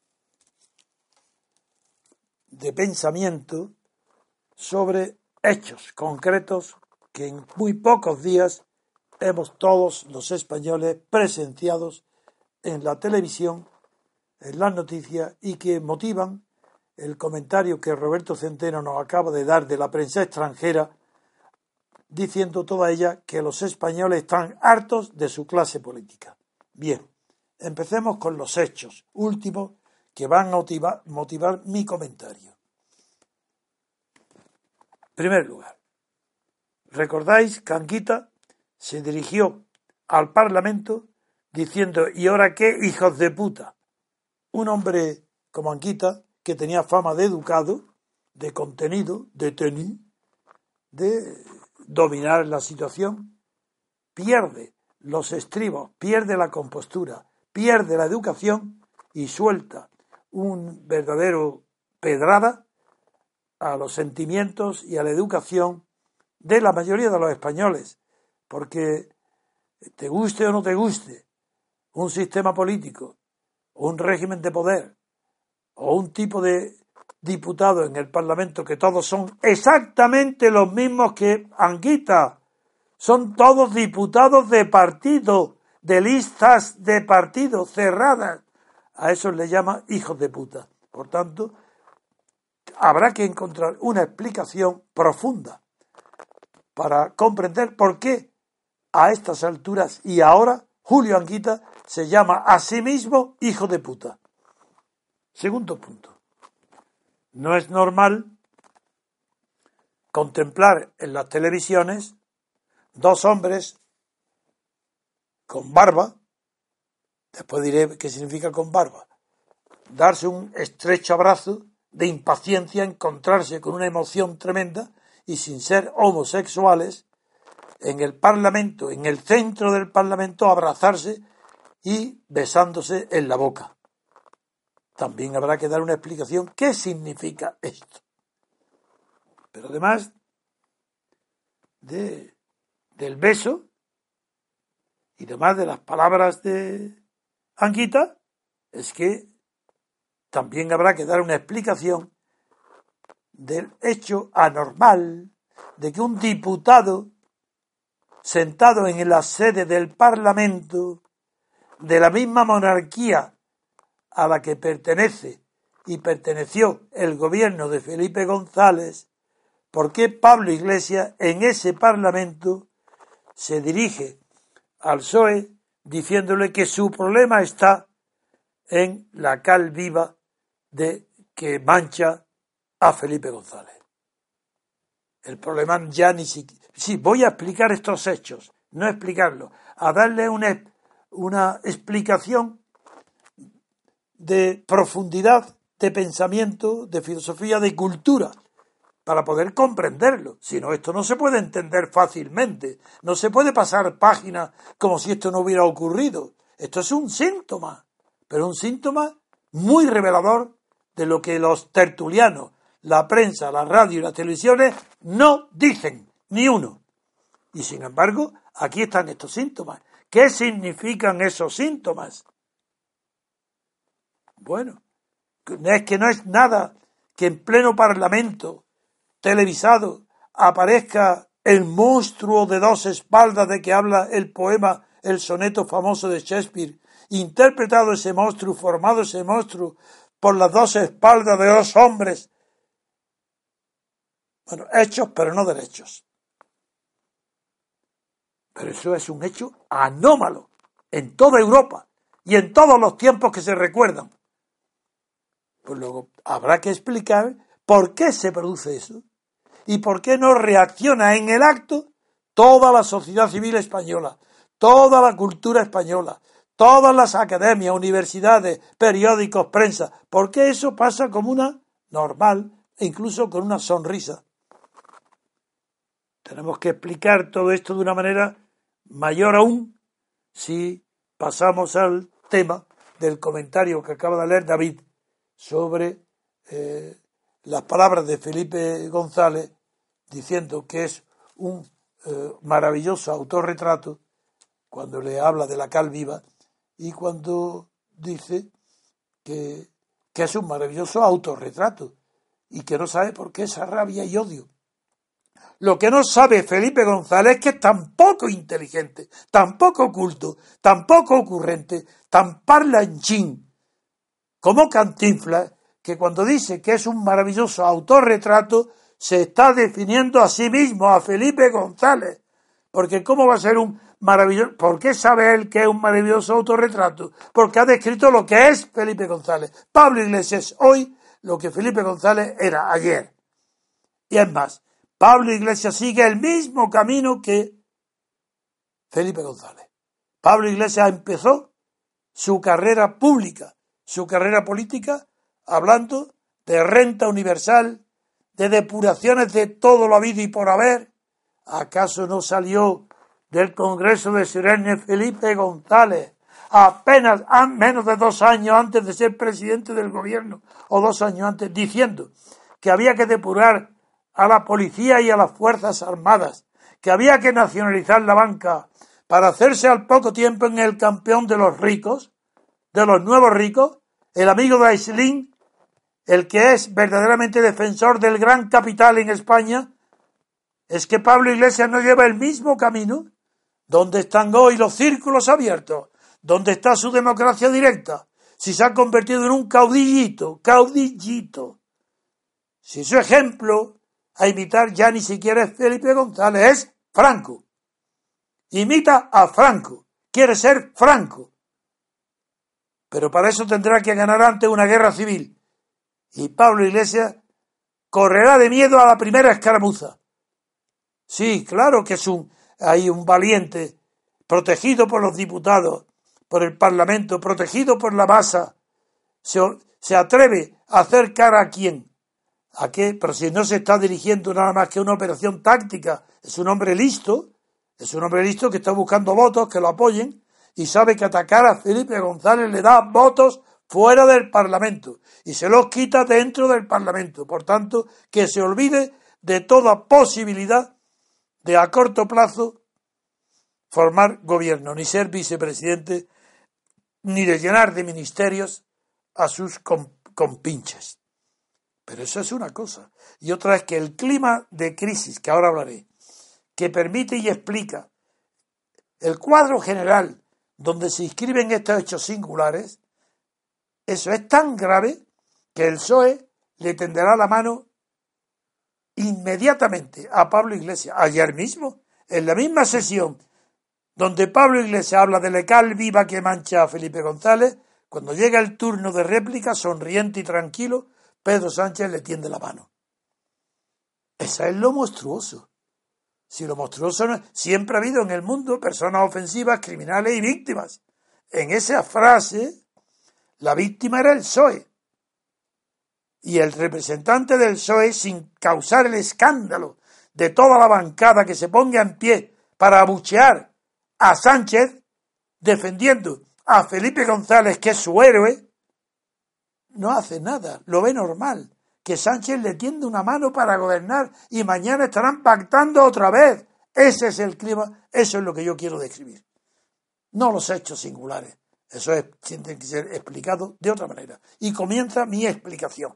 de pensamiento sobre hechos concretos que en muy pocos días hemos todos los españoles presenciados en la televisión, en las noticias, y que motivan el comentario que Roberto Centeno nos acaba de dar de la prensa extranjera, diciendo toda ella que los españoles están hartos de su clase política. Bien, empecemos con los hechos últimos que van a motivar, motivar mi comentario. En primer lugar, ¿recordáis que Anguita se dirigió al Parlamento diciendo: ¿y ahora qué, hijos de puta? Un hombre como Anguita, que tenía fama de educado, de contenido, de tenue, de dominar la situación, pierde los estribos, pierde la compostura, pierde la educación y suelta un verdadero pedrada a los sentimientos y a la educación de la mayoría de los españoles, porque te guste o no te guste un sistema político, un régimen de poder, o un tipo de diputados en el Parlamento que todos son exactamente los mismos que Anguita. Son todos diputados de partido, de listas de partido cerradas. A eso le llama hijos de puta. Por tanto, habrá que encontrar una explicación profunda para comprender por qué a estas alturas y ahora Julio Anguita se llama a sí mismo hijo de puta. Segundo punto. No es normal contemplar en las televisiones dos hombres con barba, después diré qué significa con barba, darse un estrecho abrazo de impaciencia, encontrarse con una emoción tremenda y sin ser homosexuales, en el Parlamento, en el centro del Parlamento, abrazarse y besándose en la boca. También habrá que dar una explicación qué significa esto. Pero además de, del beso y además de las palabras de Anguita, es que también habrá que dar una explicación del hecho anormal de que un diputado sentado en la sede del Parlamento de la misma monarquía a la que pertenece y perteneció el gobierno de Felipe González, ¿por qué Pablo Iglesias en ese Parlamento se dirige al P S O E diciéndole que su problema está en la cal viva de que mancha a Felipe González? El problema ya ni siquiera... Sí, voy a explicar estos hechos, no explicarlos, a darle una, una explicación de profundidad, de pensamiento, de filosofía, de cultura, para poder comprenderlo. Si no, esto no se puede entender fácilmente, no se puede pasar páginas como si esto no hubiera ocurrido. Esto es un síntoma, pero un síntoma muy revelador de lo que los tertulianos, la prensa, la radio y las televisiones no dicen, ni uno. Y sin embargo, aquí están estos síntomas. ¿Qué significan esos síntomas? Bueno, es que no es nada que en pleno Parlamento televisado aparezca el monstruo de dos espaldas de que habla el poema, el soneto famoso de Shakespeare, interpretado ese monstruo, formado ese monstruo por las dos espaldas de dos hombres. Bueno, hechos pero no derechos. Pero eso es un hecho anómalo en toda Europa y en todos los tiempos que se recuerdan. Pues luego habrá que explicar por qué se produce eso y por qué no reacciona en el acto toda la sociedad civil española, toda la cultura española, todas las academias, universidades, periódicos, prensa. ¿Por qué eso pasa como una normal e incluso con una sonrisa? Tenemos que explicar todo esto de una manera mayor aún si pasamos al tema del comentario que acaba de leer David sobre eh, las palabras de Felipe González diciendo que es un eh, maravilloso autorretrato cuando le habla de la cal viva y cuando dice que, que es un maravilloso autorretrato y que no sabe por qué esa rabia y odio. Lo que no sabe Felipe González es que es tan poco inteligente, tan poco culto, tan poco ocurrente, tan parlanchín como Cantinflas, que cuando dice que es un maravilloso autorretrato se está definiendo a sí mismo, a Felipe González. Porque ¿cómo va a ser un maravilloso? ¿Por qué sabe él que es un maravilloso autorretrato? Porque ha descrito lo que es Felipe González. Pablo Iglesias es hoy lo que Felipe González era ayer. Y es más, Pablo Iglesias sigue el mismo camino que Felipe González. Pablo Iglesias empezó su carrera pública, su carrera política, hablando de renta universal, de depuraciones de todo lo habido y por haber. ¿Acaso no salió del Congreso de Serene Felipe González apenas menos de dos años antes de ser presidente del gobierno, o dos años antes, diciendo que había que depurar a la policía y a las Fuerzas Armadas, que había que nacionalizar la banca para hacerse al poco tiempo en el campeón de los ricos, de los nuevos ricos, el amigo de Aislinn, el que es verdaderamente defensor del gran capital en España, es que Pablo Iglesias no lleva el mismo camino. ¿Dónde están hoy los círculos abiertos? ¿Dónde está su democracia directa? Si se ha convertido en un caudillito, caudillito. Si su ejemplo a imitar ya ni siquiera es Felipe González, es Franco. Imita a Franco, quiere ser Franco. Pero para eso tendrá que ganar antes una guerra civil. Y Pablo Iglesias correrá de miedo a la primera escaramuza. Sí, claro que es un, hay un valiente, protegido por los diputados, por el Parlamento, protegido por la masa. Se, se atreve a hacer cara a quién. ¿A qué? Pero si no se está dirigiendo nada más que una operación táctica, es un hombre listo, es un hombre listo que está buscando votos que lo apoyen y sabe que atacar a Felipe González le da votos fuera del Parlamento y se los quita dentro del Parlamento. Por tanto, que se olvide de toda posibilidad de a corto plazo formar gobierno, ni ser vicepresidente, ni de llenar de ministerios a sus compinches. Pero eso es una cosa. Y otra es que el clima de crisis, que ahora hablaré, que permite y explica el cuadro general donde se inscriben estos hechos singulares, eso es tan grave que el P S O E le tenderá la mano inmediatamente a Pablo Iglesias, ayer mismo, en la misma sesión donde Pablo Iglesias habla de la cal viva que mancha a Felipe González, cuando llega el turno de réplica, sonriente y tranquilo, Pedro Sánchez le tiende la mano. Esa es lo monstruoso. Si lo monstruoso no, siempre ha habido en el mundo personas ofensivas, criminales y víctimas. En esa frase, la víctima era el P S O E. Y el representante del P S O E, sin causar el escándalo de toda la bancada que se ponga en pie para abuchear a Sánchez, defendiendo a Felipe González, que es su héroe, no hace nada, lo ve normal. Que Sánchez le tiende una mano para gobernar y mañana estarán pactando otra vez. Ese es el clima, eso es lo que yo quiero describir. No los hechos singulares. Eso es, tiene que ser explicado de otra manera. Y comienza mi explicación.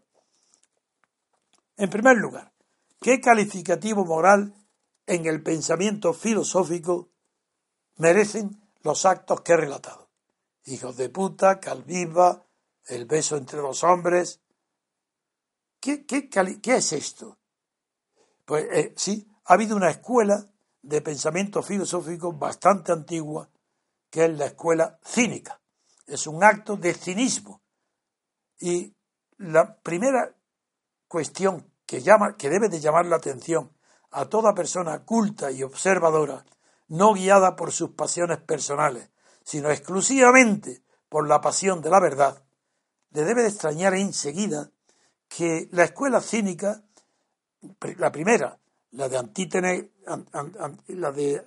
En primer lugar, ¿qué calificativo moral en el pensamiento filosófico merecen los actos que he relatado? Hijos de puta, calviva, el beso entre los hombres. ¿Qué, qué, qué es esto? Pues eh, sí, ha habido una escuela de pensamiento filosófico bastante antigua, que es la escuela cínica. Es un acto de cinismo. Y la primera cuestión que, llama, que debe de llamar la atención a toda persona culta y observadora, no guiada por sus pasiones personales, sino exclusivamente por la pasión de la verdad, le debe de extrañar enseguida que la escuela cínica, la primera, la de Antítenes, la de,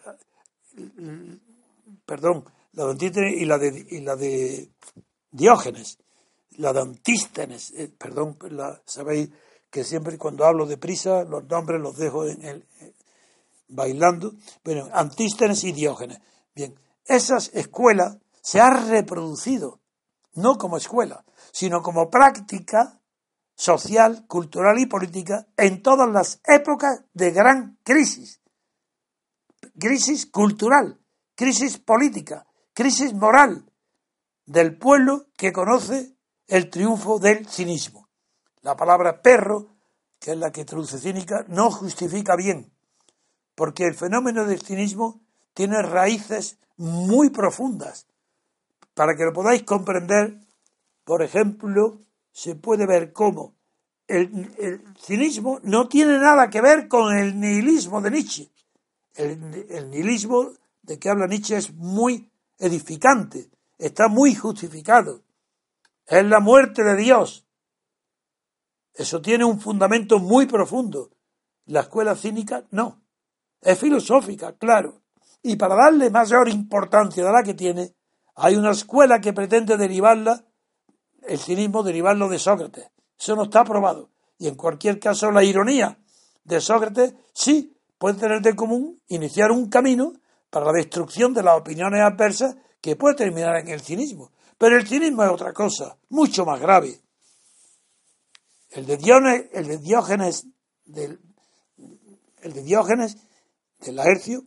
perdón, la de Antítenes y la de, y la de Diógenes, la de Antístenes, eh, perdón, la, sabéis que siempre cuando hablo deprisa los nombres los dejo en el, eh, bailando, bueno, Antístenes y Diógenes. Bien, esas escuelas se han reproducido, no como escuela, sino como práctica social, cultural y política en todas las épocas de gran crisis. Crisis cultural, crisis política, crisis moral del pueblo que conoce el triunfo del cinismo. La palabra perro, que es la que traduce cínica, no justifica bien, porque el fenómeno del cinismo tiene raíces muy profundas. Para que lo podáis comprender, por ejemplo, se puede ver cómo el, el cinismo no tiene nada que ver con el nihilismo de Nietzsche. El, el nihilismo de que habla Nietzsche es muy edificante, está muy justificado. Es la muerte de Dios. Eso tiene un fundamento muy profundo. La escuela cínica no. Es filosófica, claro. Y para darle mayor importancia de la que tiene, hay una escuela que pretende derivarla, el cinismo, derivarlo de Sócrates. Eso no está probado. Y en cualquier caso, la ironía de Sócrates sí puede tener de común iniciar un camino para la destrucción de las opiniones adversas que puede terminar en el cinismo. Pero el cinismo es otra cosa, mucho más grave. El de Diógenes, el de Diógenes, del, el de Diógenes de Laercio,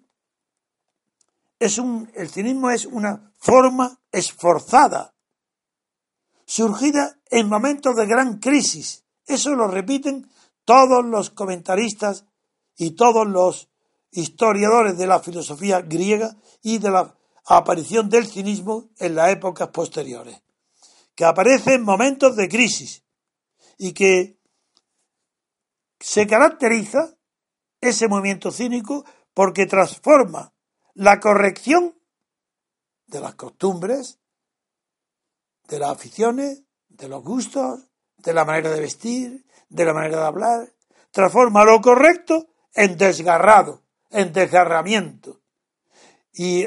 es un, el cinismo es una forma esforzada, surgida en momentos de gran crisis. Eso lo repiten todos los comentaristas y todos los historiadores de la filosofía griega y de la aparición del cinismo en las épocas posteriores, que aparece en momentos de crisis y que se caracteriza ese movimiento cínico porque transforma la corrección de las costumbres, de las aficiones, de los gustos, de la manera de vestir, de la manera de hablar, transforma lo correcto en desgarrado, en desgarramiento, y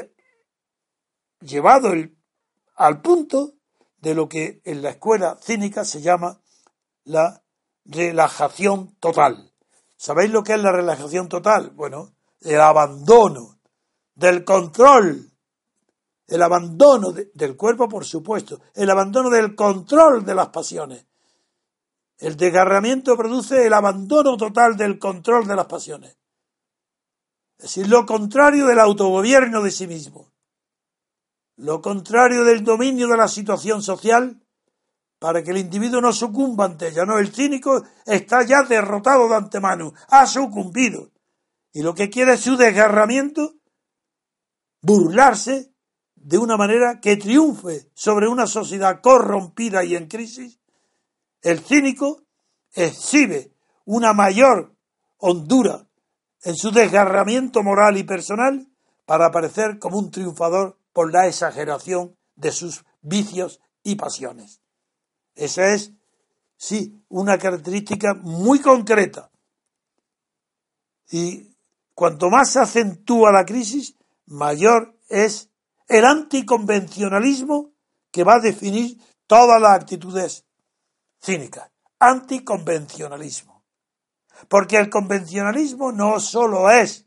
llevado el, al punto de lo que en la escuela cínica se llama la relajación total. ¿Sabéis lo que es la relajación total? Bueno, el abandono del control, el abandono de, del cuerpo, por supuesto, el abandono del control de las pasiones. El desgarramiento produce el abandono total del control de las pasiones. Es decir, lo contrario del autogobierno de sí mismo. Lo contrario del dominio de la situación social para que el individuo no sucumba ante ella. No, el cínico está ya derrotado de antemano, ha sucumbido. Y lo que quiere es su desgarramiento, burlarse de una manera que triunfe sobre una sociedad corrompida y en crisis. El cínico exhibe una mayor hondura en su desgarramiento moral y personal para aparecer como un triunfador por la exageración de sus vicios y pasiones. Esa es, sí, una característica muy concreta. Y cuanto más se acentúa la crisis, mayor es el anticonvencionalismo que va a definir todas las actitudes cínicas. Anticonvencionalismo. Porque el convencionalismo no solo es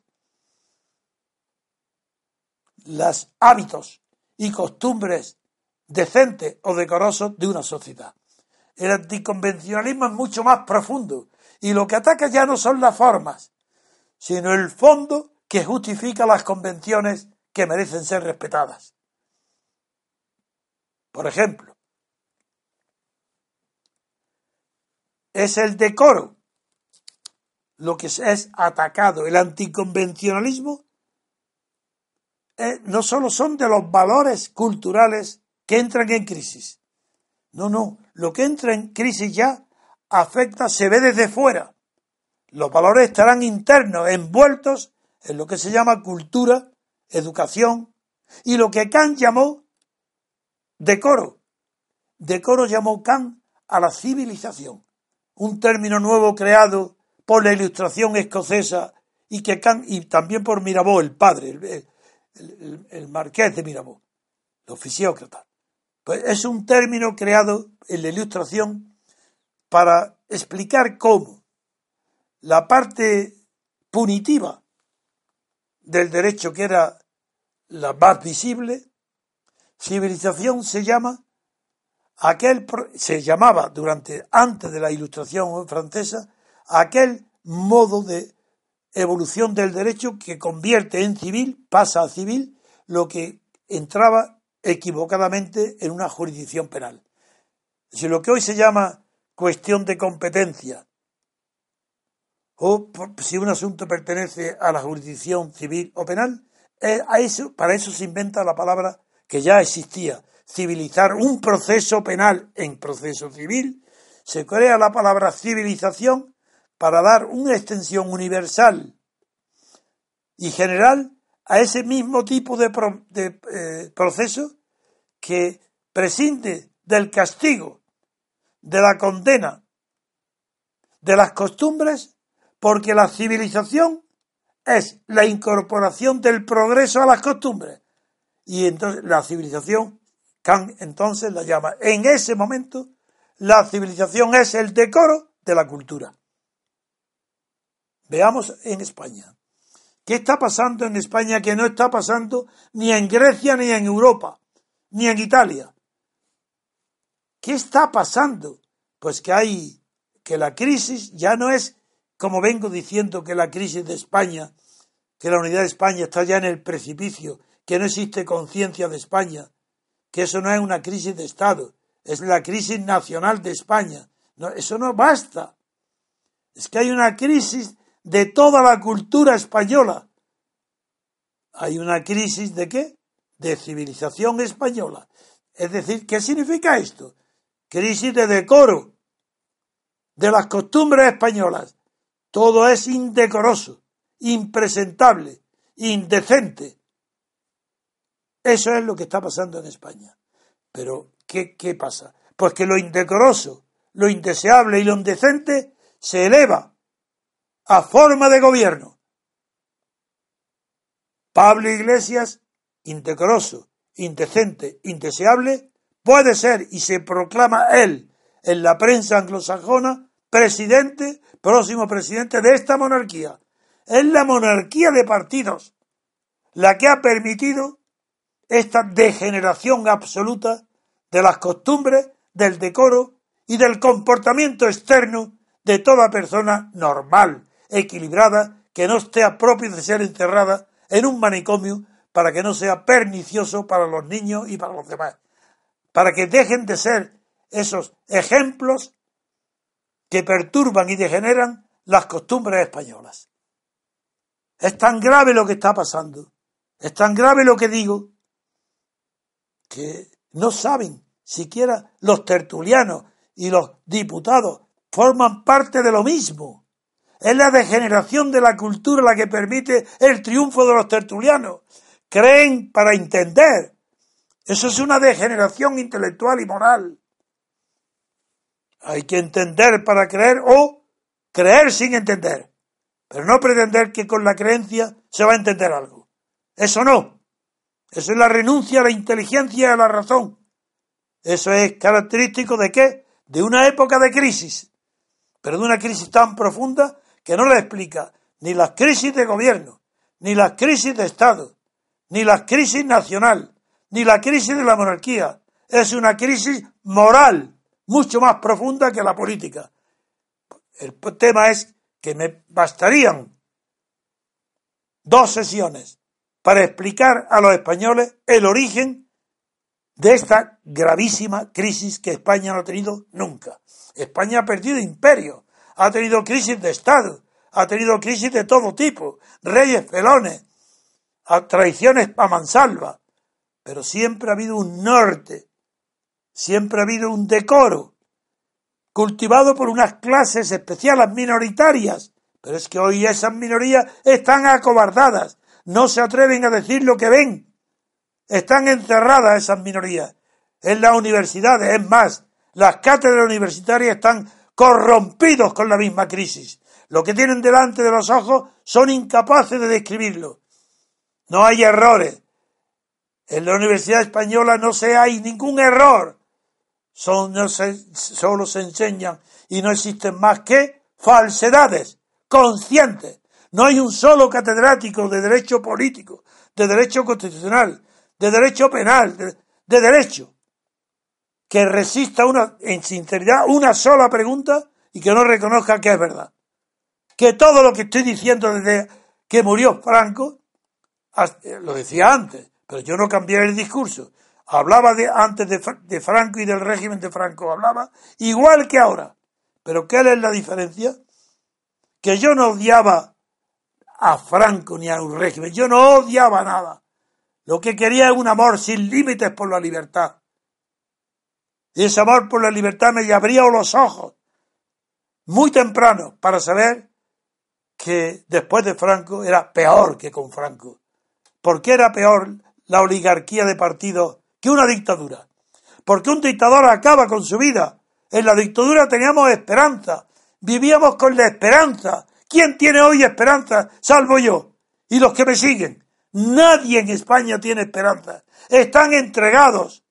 los hábitos y costumbres decentes o decorosos de una sociedad. El anticonvencionalismo es mucho más profundo y lo que ataca ya no son las formas, sino el fondo que justifica las convenciones que merecen ser respetadas. Por ejemplo, es el decoro lo que es atacado. El anticonvencionalismo eh, no solo son de los valores culturales que entran en crisis. No, no. Lo que entra en crisis ya afecta, se ve desde fuera. Los valores estarán internos, envueltos en lo que se llama cultura, educación, y lo que Kant llamó decoro. Decoro llamó Kant a la civilización. Un término nuevo creado por la Ilustración escocesa y que Kant, y también por Mirabeau, el padre, el, el, el, el marqués de Mirabeau, los fisiócratas. Pues es un término creado en la Ilustración para explicar cómo la parte punitiva del derecho, que era la más visible, civilización se llama aquel, se llamaba durante, antes de la Ilustración francesa, aquel modo de evolución del derecho que convierte en civil, pasa a civil, lo que entraba equivocadamente en una jurisdicción penal. Si lo que hoy se llama cuestión de competencia, o si un asunto pertenece a la jurisdicción civil o penal, a eso, para eso se inventa la palabra que ya existía, civilizar un proceso penal en proceso civil, se crea la palabra civilización para dar una extensión universal y general a ese mismo tipo de, pro, de eh, proceso que prescinde del castigo, de la condena, de las costumbres, porque la civilización es la incorporación del progreso a las costumbres. Y entonces la civilización, Kant entonces la llama, en ese momento, la civilización es el decoro de la cultura. Veamos en España. ¿Qué está pasando en España que no está pasando ni en Grecia, ni en Europa, ni en Italia? ¿Qué está pasando? Pues que hay que la crisis ya no es, como vengo diciendo, que la crisis de España, que la unidad de España está ya en el precipicio, que no existe conciencia de España, que eso no es una crisis de Estado, es la crisis nacional de España. No, eso no basta. Es que hay una crisis de toda la cultura española. Hay una crisis ¿de qué? De civilización española. Es decir, ¿qué significa esto? Crisis de decoro, de las costumbres españolas. Todo es indecoroso, impresentable, indecente. Eso es lo que está pasando en España. Pero, ¿qué, qué pasa? Pues que lo indecoroso, lo indeseable y lo indecente se eleva a forma de gobierno. Pablo Iglesias, indecoroso, indecente, indeseable, puede ser, y se proclama él en la prensa anglosajona, presidente, próximo presidente de esta monarquía. Es la monarquía de partidos la que ha permitido esta degeneración absoluta de las costumbres, del decoro y del comportamiento externo de toda persona normal, equilibrada, que no esté a propio de ser encerrada en un manicomio para que no sea pernicioso para los niños y para los demás, para que dejen de ser esos ejemplos que perturban y degeneran las costumbres españolas. Es tan grave lo que está pasando, es tan grave lo que digo, que no saben, siquiera los tertulianos y los diputados forman parte de lo mismo. Es la degeneración de la cultura la que permite el triunfo de los tertulianos. Creen para entender. Eso es una degeneración intelectual y moral. Hay que entender para creer o creer sin entender. Pero no pretender que con la creencia se va a entender algo. Eso no. Eso es la renuncia a la inteligencia y a la razón. Eso es característico ¿de qué? De una época de crisis. Pero de una crisis tan profunda que no le explica ni las crisis de gobierno, ni las crisis de Estado, ni la crisis nacional, ni la crisis de la monarquía. Es una crisis moral, mucho más profunda que la política. El tema es que me bastarían dos sesiones para explicar a los españoles el origen de esta gravísima crisis que España no ha tenido nunca. España ha perdido imperio, ha tenido crisis de Estado, ha tenido crisis de todo tipo, reyes felones, traiciones a mansalva, pero siempre ha habido un norte, siempre ha habido un decoro, cultivado por unas clases especiales minoritarias, pero es que hoy esas minorías están acobardadas, no se atreven a decir lo que ven, están encerradas esas minorías en las universidades, es más, las cátedras universitarias están corrompidos con la misma crisis. Lo que tienen delante de los ojos son incapaces de describirlo. No hay errores. En la Universidad Española no se hay ningún error. Son, no se, solo se enseñan y no existen más que falsedades conscientes. No hay un solo catedrático de derecho político, de derecho constitucional, de derecho penal, de, de derecho, que resista una, en sinceridad una sola pregunta y que no reconozca que es verdad. Que todo lo que estoy diciendo desde que murió Franco, lo decía antes, pero yo no cambié el discurso. Hablaba de, antes de, de Franco y del régimen de Franco, hablaba igual que ahora. ¿Pero qué es la diferencia? Que yo no odiaba a Franco ni a un régimen, yo no odiaba nada. Lo que quería es un amor sin límites por la libertad. Y ese amor por la libertad me abría los ojos muy temprano para saber que después de Franco era peor que con Franco. ¿Por qué era peor la oligarquía de partidos que una dictadura? Porque un dictador acaba con su vida. En la dictadura teníamos esperanza, vivíamos con la esperanza. ¿Quién tiene hoy esperanza? Salvo yo y los que me siguen. Nadie en España tiene esperanza. Están entregados.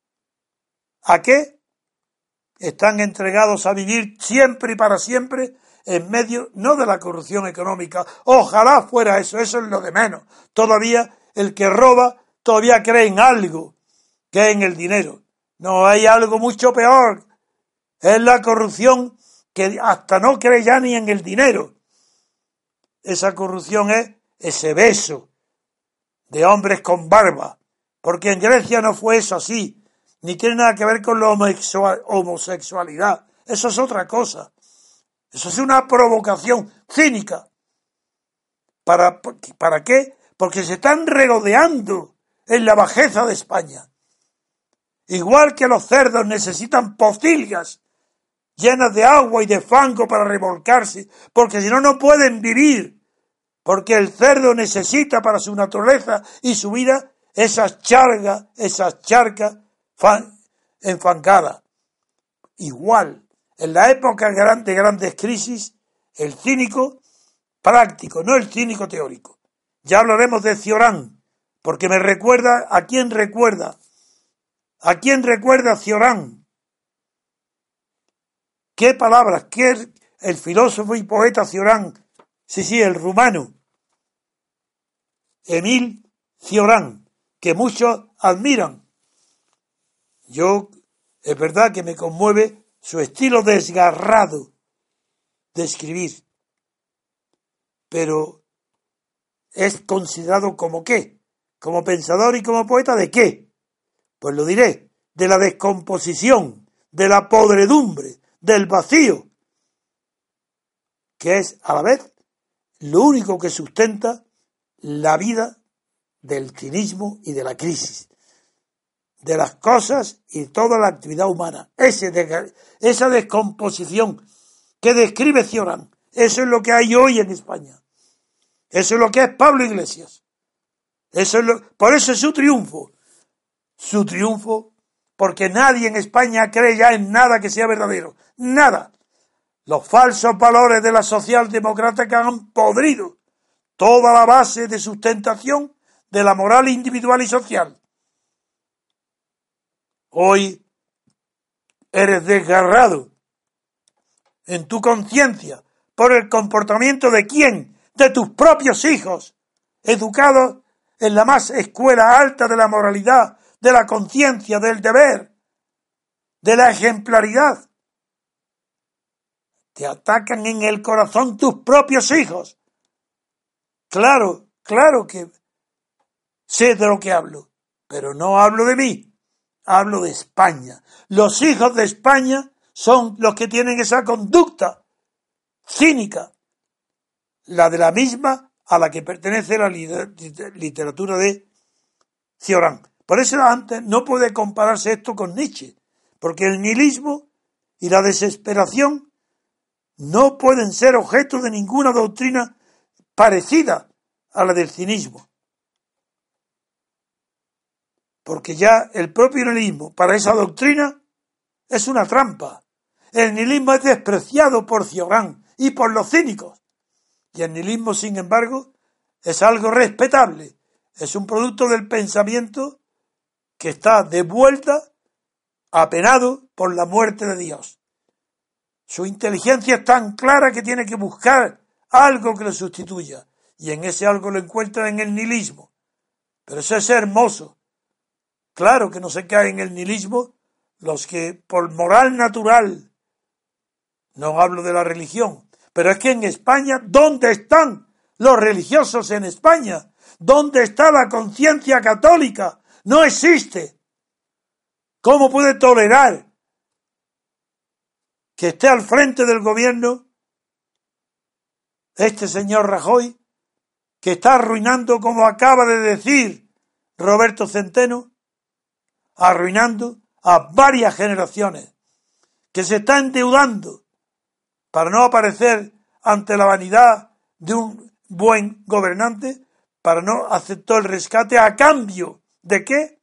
¿A qué? Están entregados a vivir siempre y para siempre en medio, no de la corrupción económica. Ojalá fuera eso, eso es lo de menos. Todavía el que roba todavía cree en algo, que es en el dinero. No, hay algo mucho peor. Es la corrupción que hasta no cree ya ni en el dinero. Esa corrupción es ese beso de hombres con barba, porque en Grecia no fue eso así, ni tiene nada que ver con la homosexualidad. Eso es otra cosa. Eso es una provocación cínica. ¿Para, ¿Para qué? Porque se están regodeando en la bajeza de España. Igual que los cerdos necesitan pocilgas llenas de agua y de fango para revolcarse, porque si no, no pueden vivir. Porque el cerdo necesita para su naturaleza y su vida esas charcas, esas charcas enfangadas. Igual, en la época de grandes crisis, el cínico práctico, no el cínico teórico. Ya hablaremos de Cioran, porque me recuerda, ¿a quién recuerda? ¿A quién recuerda Cioran? ¿Qué palabras? ¿Qué el filósofo y poeta Cioran? Sí, sí, el rumano. Émile Cioran, que muchos admiran. Yo, es verdad que me conmueve su estilo desgarrado de escribir. Pero es considerado como qué, como pensador y como poeta de qué. Pues lo diré, de la descomposición, de la podredumbre, del vacío, que es a la vez lo único que sustenta la vida del cinismo y de la crisis, de las cosas y toda la actividad humana. Ese de, esa descomposición que describe Cioran, eso es lo que hay hoy en España. Eso es lo que es Pablo Iglesias. Eso es lo, por eso es su triunfo. Su triunfo, porque nadie en España cree ya en nada que sea verdadero. Nada. Los falsos valores de la socialdemócrata que han podrido toda la base de sustentación de la moral individual y social. Hoy eres desgarrado en tu conciencia por el comportamiento de quién, de tus propios hijos, educados en la más escuela alta de la moralidad, de la conciencia, del deber, de la ejemplaridad. Te atacan en el corazón tus propios hijos. Claro, claro que sé de lo que hablo, pero no hablo de mí, hablo de España. Los hijos de España son los que tienen esa conducta cínica, la de la misma a la que pertenece la literatura de Cioran. Por eso antes no puede compararse esto con Nietzsche, porque el nihilismo y la desesperación no pueden ser objeto de ninguna doctrina parecida a la del cinismo. Porque ya el propio nihilismo para esa doctrina es una trampa. El nihilismo es despreciado por Cioran y por los cínicos. Y el nihilismo, sin embargo, es algo respetable. Es un producto del pensamiento que está de vuelta, apenado por la muerte de Dios. Su inteligencia es tan clara que tiene que buscar algo que lo sustituya. Y en ese algo lo encuentra en el nihilismo. Pero eso es hermoso. Claro que no se cae en el nihilismo los que por moral natural, no hablo de la religión, pero es que en España, ¿dónde están los religiosos en España? ¿Dónde está la conciencia católica? No existe. ¿Cómo puede tolerar que esté al frente del gobierno este señor Rajoy, que está arruinando, como acaba de decir Roberto Centeno, arruinando a varias generaciones, que se está endeudando para no aparecer ante la vanidad de un buen gobernante, para no aceptar el rescate a cambio de qué?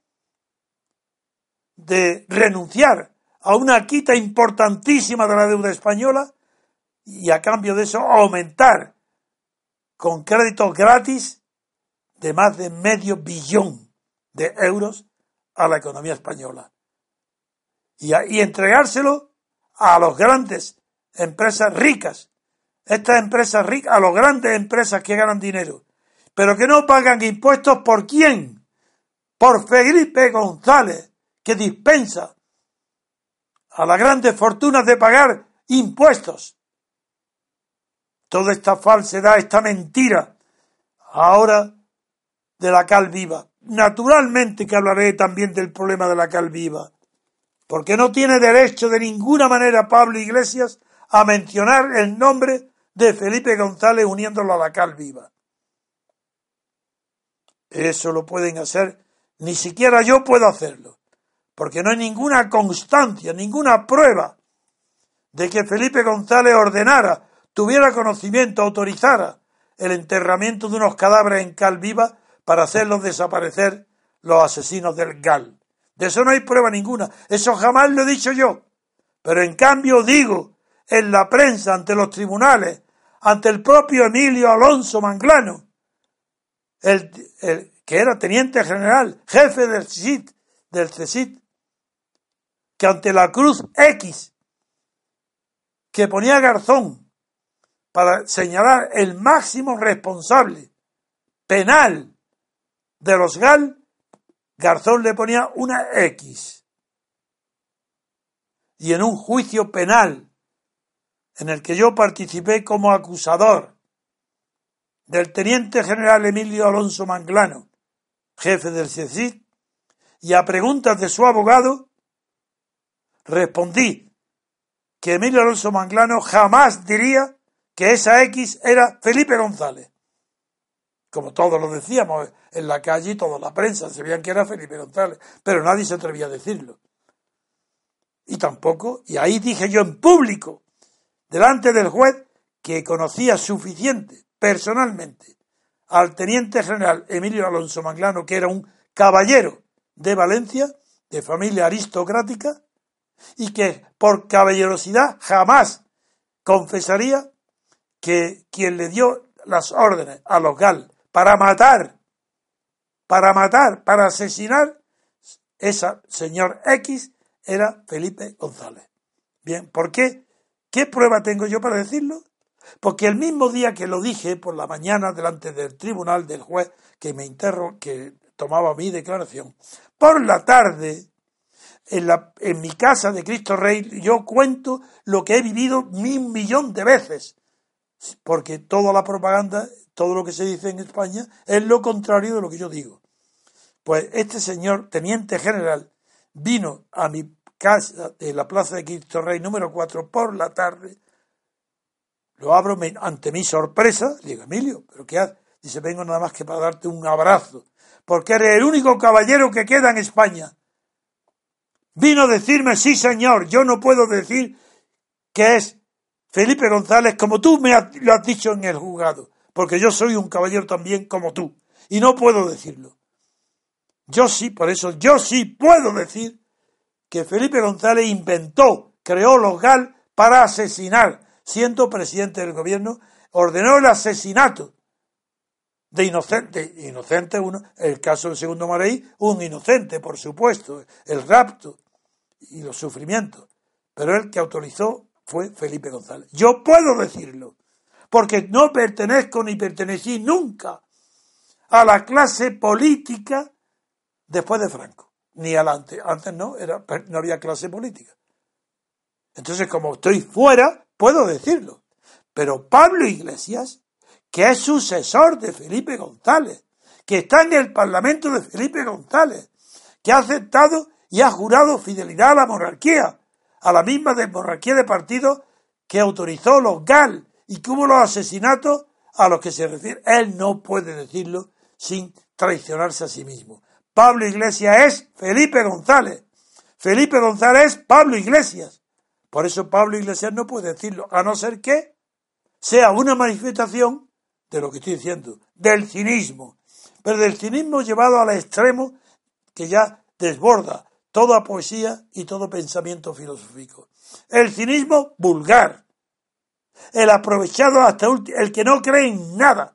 De renunciar a una quita importantísima de la deuda española y a cambio de eso aumentar con créditos gratis de más de medio billón de euros a la economía española y, a, y entregárselo a los grandes empresas ricas, estas empresas ricas, a las grandes empresas que ganan dinero, pero que no pagan impuestos. ¿Por quién? Por Felipe González, que dispensa a las grandes fortunas de pagar impuestos. Toda esta falsedad, esta mentira, ahora de la cal viva. Naturalmente que hablaré también del problema de la cal viva, porque no tiene derecho de ninguna manera Pablo Iglesias a mencionar el nombre de Felipe González uniéndolo a la cal viva. Eso lo pueden hacer, ni siquiera yo puedo hacerlo, porque no hay ninguna constancia, ninguna prueba de que Felipe González ordenara, tuviera conocimiento, autorizara el enterramiento de unos cadáveres en cal viva para hacerlos desaparecer los asesinos del G A L. De eso no hay prueba ninguna, eso jamás lo he dicho yo, pero en cambio digo en la prensa, ante los tribunales, ante el propio Emilio Alonso Manglano, el, el que era teniente general, jefe del C S I D, del C S I D, que ante la Cruz X que ponía Garzón para señalar el máximo responsable penal de los G A L, Garzón le ponía una X. Y en un juicio penal en el que yo participé como acusador del teniente general Emilio Alonso Manglano, jefe del C S I D, y a preguntas de su abogado, respondí que Emilio Alonso Manglano jamás diría que esa X era Felipe González. Como todos lo decíamos en la calle y toda la prensa, sabían que era Felipe González, pero nadie se atrevía a decirlo. Y tampoco, y ahí dije yo en público, delante del juez, que conocía suficiente, personalmente, al teniente general Emilio Alonso Manglano, que era un caballero de Valencia, de familia aristocrática, y que por caballerosidad jamás confesaría que quien le dio las órdenes a los G A L para matar, para matar, para asesinar, esa señor X era Felipe González. Bien, ¿por qué? ¿Qué prueba tengo yo para decirlo? Porque el mismo día que lo dije por la mañana delante del tribunal del juez que me interrogó, que tomaba mi declaración, por la tarde en, la, en mi casa de Cristo Rey yo cuento lo que he vivido un millón de veces, porque toda la propaganda, todo lo que se dice en España es lo contrario de lo que yo digo. Pues este señor teniente general vino a mi casa de la Plaza de Cristo Rey número cuatro por la tarde. Lo abro me, ante mi sorpresa, le digo, Emilio, ¿pero qué haces? Dice, vengo nada más que para darte un abrazo, porque eres el único caballero que queda en España. Vino a decirme, sí señor, yo no puedo decir que es Felipe González como tú me has, lo has dicho en el juzgado, porque yo soy un caballero también como tú, y no puedo decirlo. Yo sí, por eso yo sí puedo decir que Felipe González inventó, creó los G A L para asesinar, siendo presidente del gobierno, ordenó el asesinato de inocente, inocente uno, el caso del segundo Mareí, un inocente, por supuesto, el rapto y los sufrimientos, pero el que autorizó fue Felipe González. Yo puedo decirlo, porque no pertenezco ni pertenecí nunca a la clase política después de Franco, ni adelante, antes no, era, no había clase política. Entonces, como estoy fuera, puedo decirlo. Pero Pablo Iglesias, que es sucesor de Felipe González, que está en el Parlamento de Felipe González, que ha aceptado y ha jurado fidelidad a la monarquía, a la misma de monarquía de partido que autorizó los G A L y que hubo los asesinatos a los que se refiere. Él no puede decirlo sin traicionarse a sí mismo. Pablo Iglesias es Felipe González. Felipe González es Pablo Iglesias. Por eso Pablo Iglesias no puede decirlo, a no ser que sea una manifestación de lo que estoy diciendo, del cinismo, pero del cinismo llevado al extremo que ya desborda toda poesía y todo pensamiento filosófico. El cinismo vulgar, el aprovechado hasta último, el que no cree en nada,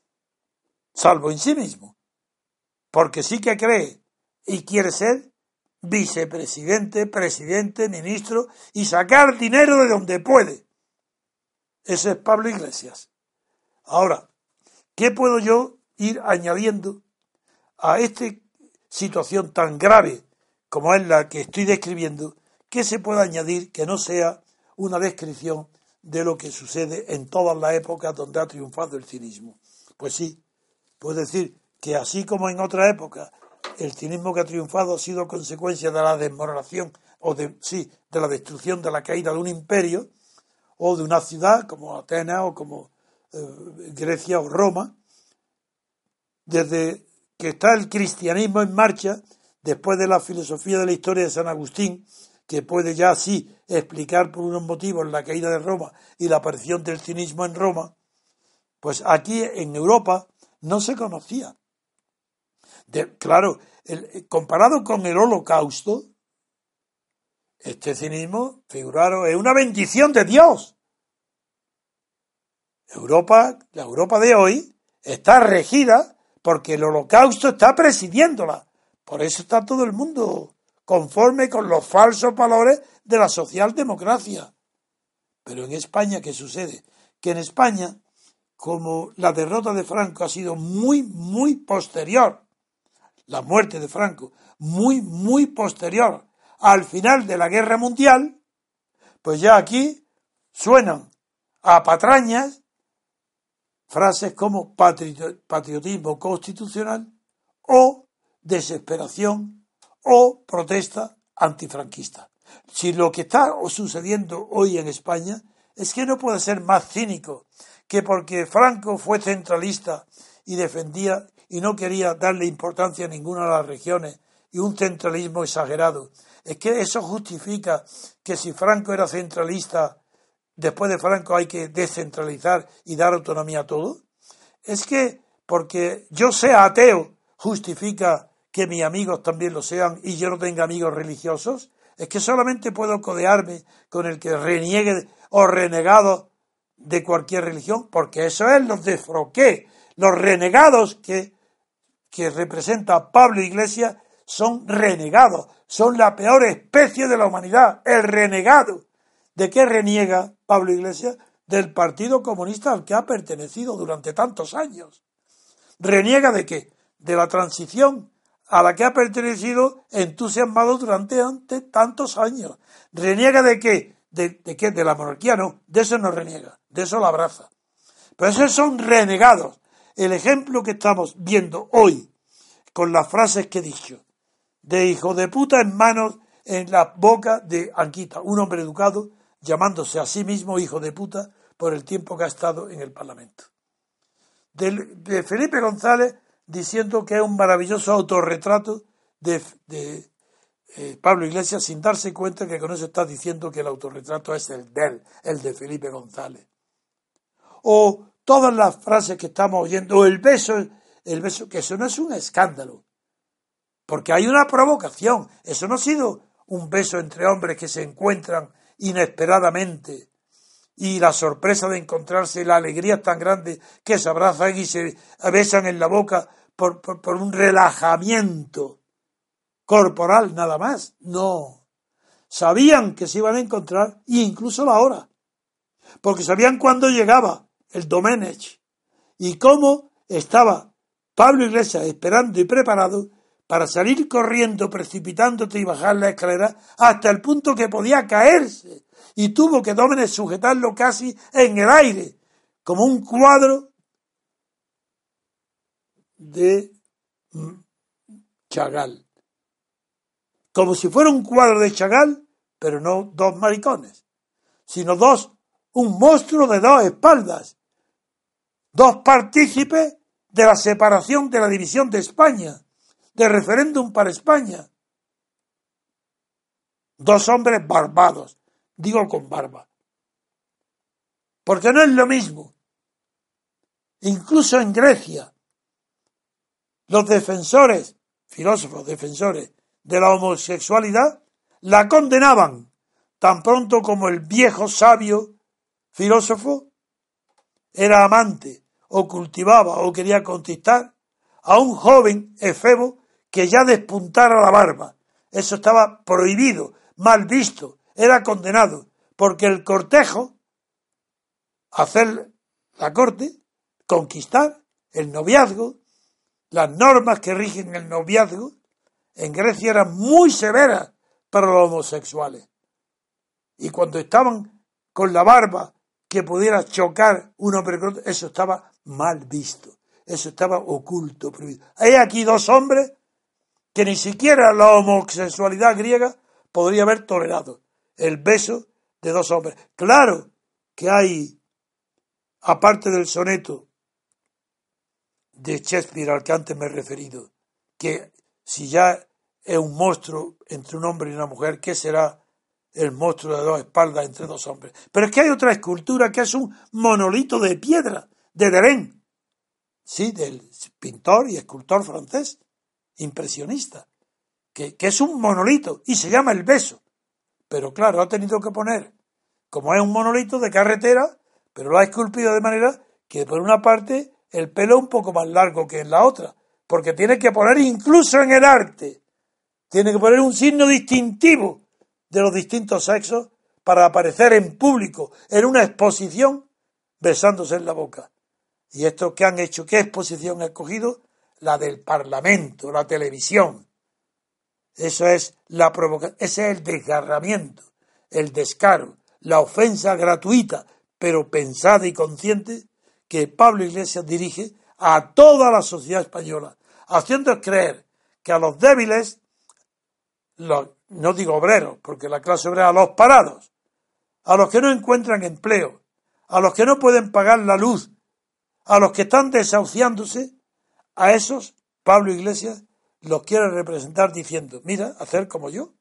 salvo en sí mismo, porque sí que cree y quiere ser vicepresidente, presidente, ministro y sacar dinero de donde puede. Ese es Pablo Iglesias. Ahora, ¿qué puedo yo ir añadiendo a esta situación tan grave como es la que estoy describiendo? ¿Qué se puede añadir que no sea una descripción de lo que sucede en todas las épocas donde ha triunfado el cinismo. Pues sí, puedo decir que así como en otra época el cinismo que ha triunfado ha sido consecuencia de la desmoralización o de sí, de la destrucción, de la caída de un imperio o de una ciudad como Atenas o como eh, Grecia o Roma, desde que está el cristianismo en marcha, después de la filosofía de la historia de San Agustín, que puede ya así explicar por unos motivos la caída de Roma y la aparición del cinismo en Roma, pues aquí en Europa no se conocía. De, claro, el, comparado con el Holocausto, este cinismo, figuraros, es una bendición de Dios. Europa, la Europa de hoy, está regida porque el Holocausto está presidiéndola. Por eso está todo el mundo conforme con los falsos valores de la socialdemocracia. Pero en España, ¿qué sucede? Que en España, como la derrota de Franco ha sido muy, muy posterior, la muerte de Franco, muy, muy posterior al final de la Guerra Mundial, pues ya aquí suenan a patrañas frases como patriotismo constitucional o desesperación o protesta antifranquista. Si lo que está sucediendo hoy en España es que no puede ser más cínico que porque Franco fue centralista y defendía y no quería darle importancia a ninguna de las regiones y un centralismo exagerado. Es que eso justifica que si Franco era centralista, después de Franco hay que descentralizar y dar autonomía a todo. Es que porque yo sea ateo justifica que mis amigos también lo sean y yo no tenga amigos religiosos. Es que solamente puedo codearme con el que reniegue o renegado de cualquier religión, porque eso es los defroqué. Los renegados que, que representa Pablo Iglesias son renegados, son la peor especie de la humanidad, el renegado. ¿De qué reniega Pablo Iglesias? Del Partido Comunista al que ha pertenecido durante tantos años. ¿Reniega de qué? De la transición a la que ha pertenecido entusiasmado durante tantos años. ¿Reniega de qué? ¿De, de qué? De la monarquía, no. De eso no reniega, de eso la abraza. Pero esos son renegados. El ejemplo que estamos viendo hoy, con las frases que he dicho, de hijo de puta en manos, en la boca de Anquita, un hombre educado, llamándose a sí mismo hijo de puta por el tiempo que ha estado en el Parlamento. De, de Felipe González, diciendo que es un maravilloso autorretrato de, de eh, Pablo Iglesias, sin darse cuenta que con eso está diciendo que el autorretrato es el de él, el de Felipe González. O todas las frases que estamos oyendo, o el beso, el beso, que eso no es un escándalo, porque hay una provocación. Eso no ha sido un beso entre hombres que se encuentran inesperadamente y la sorpresa de encontrarse, la alegría es tan grande que se abrazan y se besan en la boca por, por, por un relajamiento corporal nada más. No, sabían que se iban a encontrar e incluso la hora, porque sabían cuándo llegaba el Domenech y cómo estaba Pablo Iglesias esperando y preparado para salir corriendo, precipitándote y bajar la escalera hasta el punto que podía caerse y tuvo que Domenech sujetarlo casi en el aire, como un cuadro de Chagall. Como si fuera un cuadro de Chagall, pero no dos maricones, sino dos, un monstruo de dos espaldas, dos partícipes de la separación de la división de España, de referéndum para España. Dos hombres barbados, digo con barba, porque no es lo mismo. Incluso en Grecia, los defensores, filósofos defensores de la homosexualidad, la condenaban tan pronto como el viejo sabio filósofo era amante o cultivaba o quería conquistar a un joven efebo que ya despuntara la barba. Eso estaba prohibido, mal visto, era condenado, porque el cortejo, hacer la corte, conquistar, el noviazgo, las normas que rigen el noviazgo, en Grecia eran muy severas para los homosexuales. Y cuando estaban con la barba que pudiera chocar un hombre con otro, eso estaba mal visto, eso estaba oculto, prohibido. Hay aquí dos hombres que ni siquiera la homosexualidad griega podría haber tolerado el beso de dos hombres. Claro que hay, aparte del soneto de Shakespeare al que antes me he referido, que si ya es un monstruo entre un hombre y una mujer, ¿qué será el monstruo de dos espaldas entre dos hombres? Pero es que hay otra escultura que es un monolito de piedra, de Derain, sí, del pintor y escultor francés, impresionista, que, que es un monolito y se llama El Beso. Pero claro, ha tenido que poner, como es un monolito de carretera, pero lo ha esculpido de manera que por una parte el pelo es un poco más largo que en la otra, porque tiene que poner incluso en el arte, tiene que poner un signo distintivo de los distintos sexos para aparecer en público, en una exposición, besándose en la boca. ¿Y esto qué han hecho? ¿Qué exposición ha escogido? La del Parlamento, la televisión. Eso es la provocación, ese es el desgarramiento, el descaro, la ofensa gratuita, pero pensada y consciente, que Pablo Iglesias dirige a toda la sociedad española, haciendo creer que a los débiles, los, no digo obreros, porque la clase obrera, a los parados, a los que no encuentran empleo, a los que no pueden pagar la luz, a los que están desahuciándose, a esos Pablo Iglesias los quiere representar diciendo, mira, hacer como yo,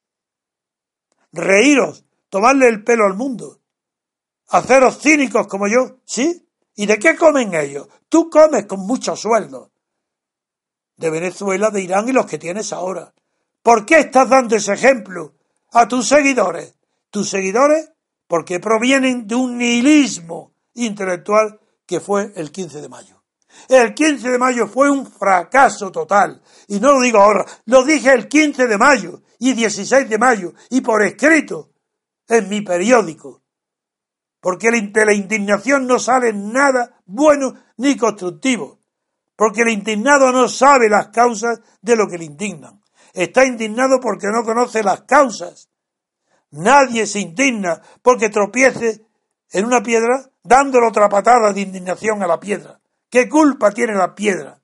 reíros, tomarle el pelo al mundo, haceros cínicos como yo, ¿sí? ¿Y de qué comen ellos? Tú comes con muchos sueldos. De Venezuela, de Irán y los que tienes ahora. ¿Por qué estás dando ese ejemplo a tus seguidores? Tus seguidores, porque provienen de un nihilismo intelectual que fue el quince de mayo. El quince de mayo fue un fracaso total. Y no lo digo ahora, lo dije el quince de mayo y dieciséis de mayo y por escrito en mi periódico. Porque de la indignación no sale nada bueno ni constructivo. Porque el indignado no sabe las causas de lo que le indignan. Está indignado porque no conoce las causas. Nadie se indigna porque tropiece en una piedra dándole otra patada de indignación a la piedra. ¿Qué culpa tiene la piedra?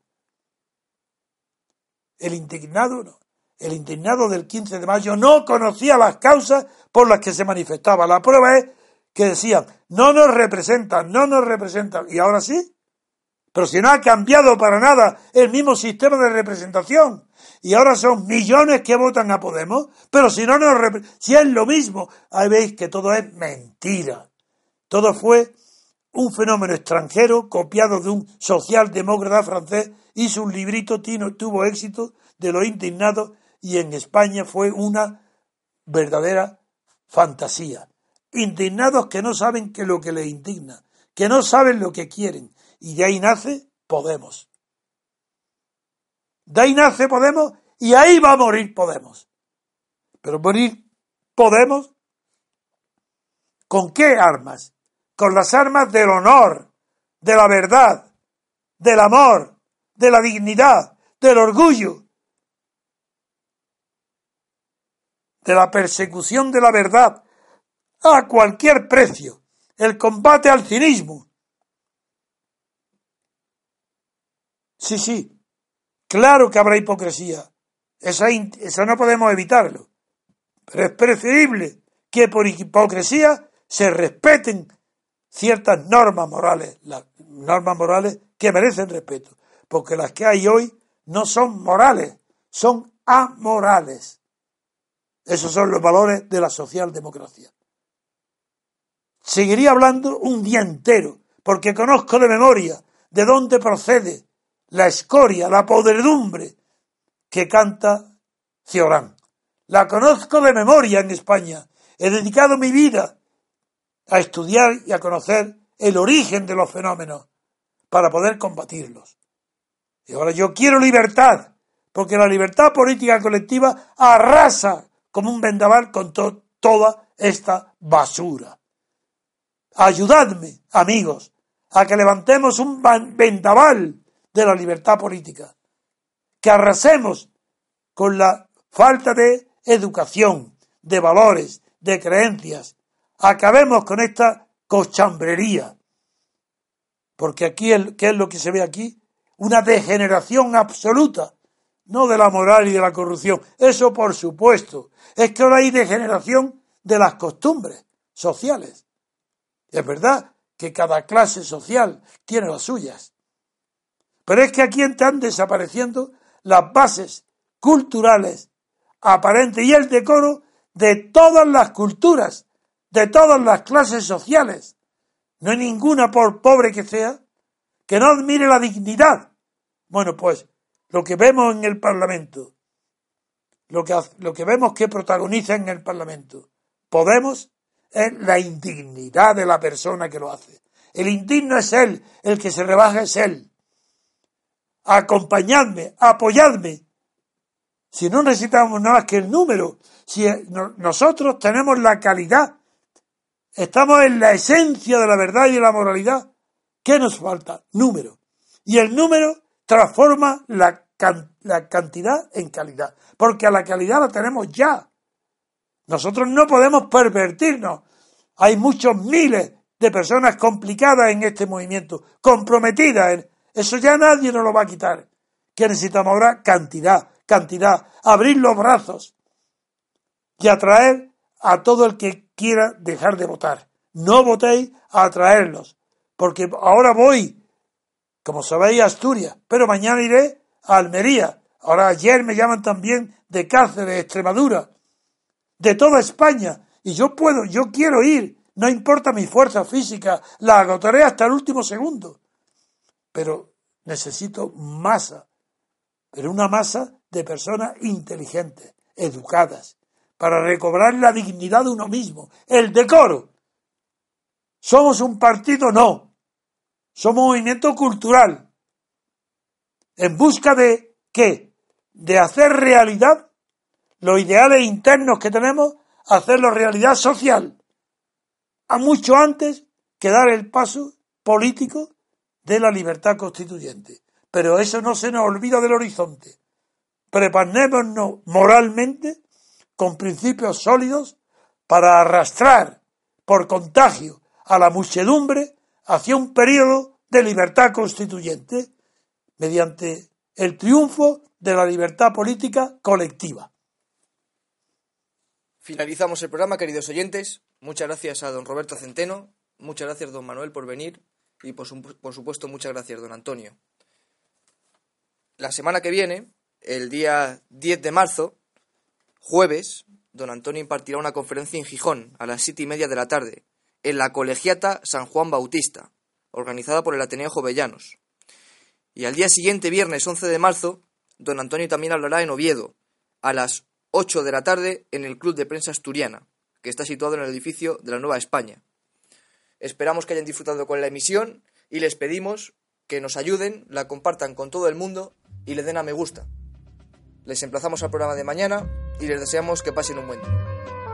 El indignado no. El indignado del quince de mayo no conocía las causas por las que se manifestaba. La prueba es que decían, no nos representan, no nos representan. ¿Y ahora sí? Pero si no ha cambiado para nada el mismo sistema de representación. Y ahora son millones que votan a Podemos, pero si no nos repre- si es lo mismo, ahí veis que todo es mentira. Todo fue un fenómeno extranjero copiado de un socialdemócrata francés, hizo un librito, tuvo éxito de los indignados y en España fue una verdadera fantasía. Indignados que no saben qué es lo que les indigna, que no saben lo que quieren. Y de ahí nace Podemos. De ahí nace Podemos y ahí va a morir Podemos. Pero morir Podemos, ¿con qué armas? Con las armas del honor, de la verdad, del amor, de la dignidad, del orgullo, de la persecución de la verdad a cualquier precio, el combate al cinismo. Sí, sí, claro que habrá hipocresía, esa, esa no podemos evitarlo, pero es preferible que por hipocresía se respeten ciertas normas morales, las normas morales que merecen respeto, porque las que hay hoy no son morales, son amorales. Esos son los valores de la socialdemocracia. Seguiría hablando un día entero, porque conozco de memoria de dónde procede la escoria, la podredumbre que canta Cioran. La conozco de memoria en España. He dedicado mi vida a estudiar y a conocer el origen de los fenómenos para poder combatirlos. Y ahora yo quiero libertad, porque la libertad política colectiva arrasa como un vendaval con to- toda esta basura. Ayudadme, amigos, a que levantemos un vendaval de la libertad política, que arrasemos con la falta de educación, de valores, de creencias, Acabemos con esta cochambrería. Porque aquí, el, ¿qué es lo que se ve aquí? Una degeneración absoluta, no de la moral y de la corrupción. Eso por supuesto. Es que ahora hay degeneración de las costumbres sociales. Es verdad que cada clase social tiene las suyas. Pero es que aquí están desapareciendo las bases culturales aparentes y el decoro de todas las culturas, de todas las clases sociales. No hay ninguna, por pobre que sea, que no admire la dignidad. Bueno, pues lo que vemos en el Parlamento, lo que, lo que vemos que protagoniza en el Parlamento Podemos, es la indignidad de la persona que lo hace. El indigno es él, el que se rebaja es él. Acompañadme, apoyadme. Si no necesitamos nada más que el número, si nosotros tenemos la calidad, estamos en la esencia de la verdad y de la moralidad, ¿qué nos falta? Número. Y el número transforma la, can, la cantidad en calidad, porque a la calidad la tenemos ya. Nosotros no podemos pervertirnos. Hay muchos miles de personas complicadas en este movimiento, comprometidas en eso, ya nadie nos lo va a quitar. ¿Qué necesitamos ahora? Cantidad, cantidad, abrir los brazos y atraer a todo el que quiera dejar de votar. No votéis a atraerlos, porque ahora voy, como sabéis, a Asturias, pero mañana iré a Almería. Ahora ayer me llaman también de Cáceres, de Extremadura, de toda España, y yo puedo, yo quiero ir, no importa mi fuerza física, la agotaré hasta el último segundo. Pero necesito masa, pero una masa de personas inteligentes, educadas, para recobrar la dignidad de uno mismo, el decoro. ¿Somos un partido? No. Somos un movimiento cultural. En busca de, ¿qué? De hacer realidad los ideales internos que tenemos, hacerlo realidad social. A mucho antes que dar el paso político de la libertad constituyente. Pero eso no se nos olvida del horizonte. Preparémonos moralmente con principios sólidos para arrastrar por contagio a la muchedumbre hacia un periodo de libertad constituyente mediante el triunfo de la libertad política colectiva. Finalizamos el programa, queridos oyentes. Muchas gracias a don Roberto Centeno, muchas gracias don Manuel por venir y por, su, por supuesto muchas gracias don Antonio. La semana que viene, el día diez de marzo, jueves, don Antonio impartirá una conferencia en Gijón a las siete y media de la tarde, en la Colegiata San Juan Bautista, organizada por el Ateneo Jovellanos. Y al día siguiente, viernes once de marzo, don Antonio también hablará en Oviedo, a las ocho de la tarde, en el Club de Prensa Asturiana, que está situado en el edificio de la Nueva España. Esperamos que hayan disfrutado con la emisión y les pedimos que nos ayuden, la compartan con todo el mundo y le den a me gusta. Les emplazamos al programa de mañana y les deseamos que pasen un buen día.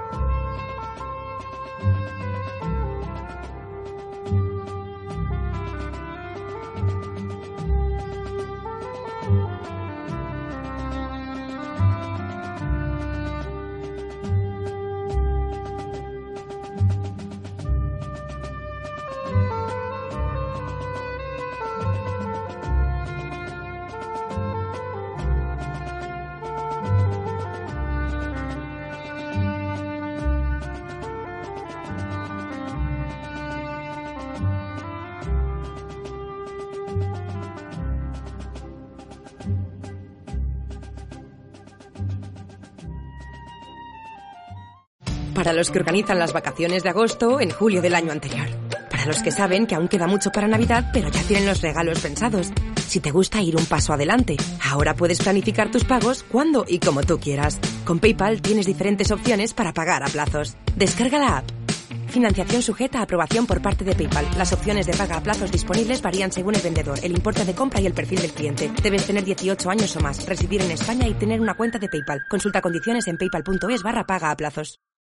Para los que organizan las vacaciones de agosto en julio del año anterior. Para los que saben que aún queda mucho para Navidad, pero ya tienen los regalos pensados. Si te gusta ir un paso adelante, ahora puedes planificar tus pagos cuando y como tú quieras. Con PayPal tienes diferentes opciones para pagar a plazos. Descarga la app. Financiación sujeta a aprobación por parte de PayPal. Las opciones de paga a plazos disponibles varían según el vendedor, el importe de compra y el perfil del cliente. Debes tener dieciocho años o más, residir en España y tener una cuenta de PayPal. Consulta condiciones en paypal punto es barra paga a plazos.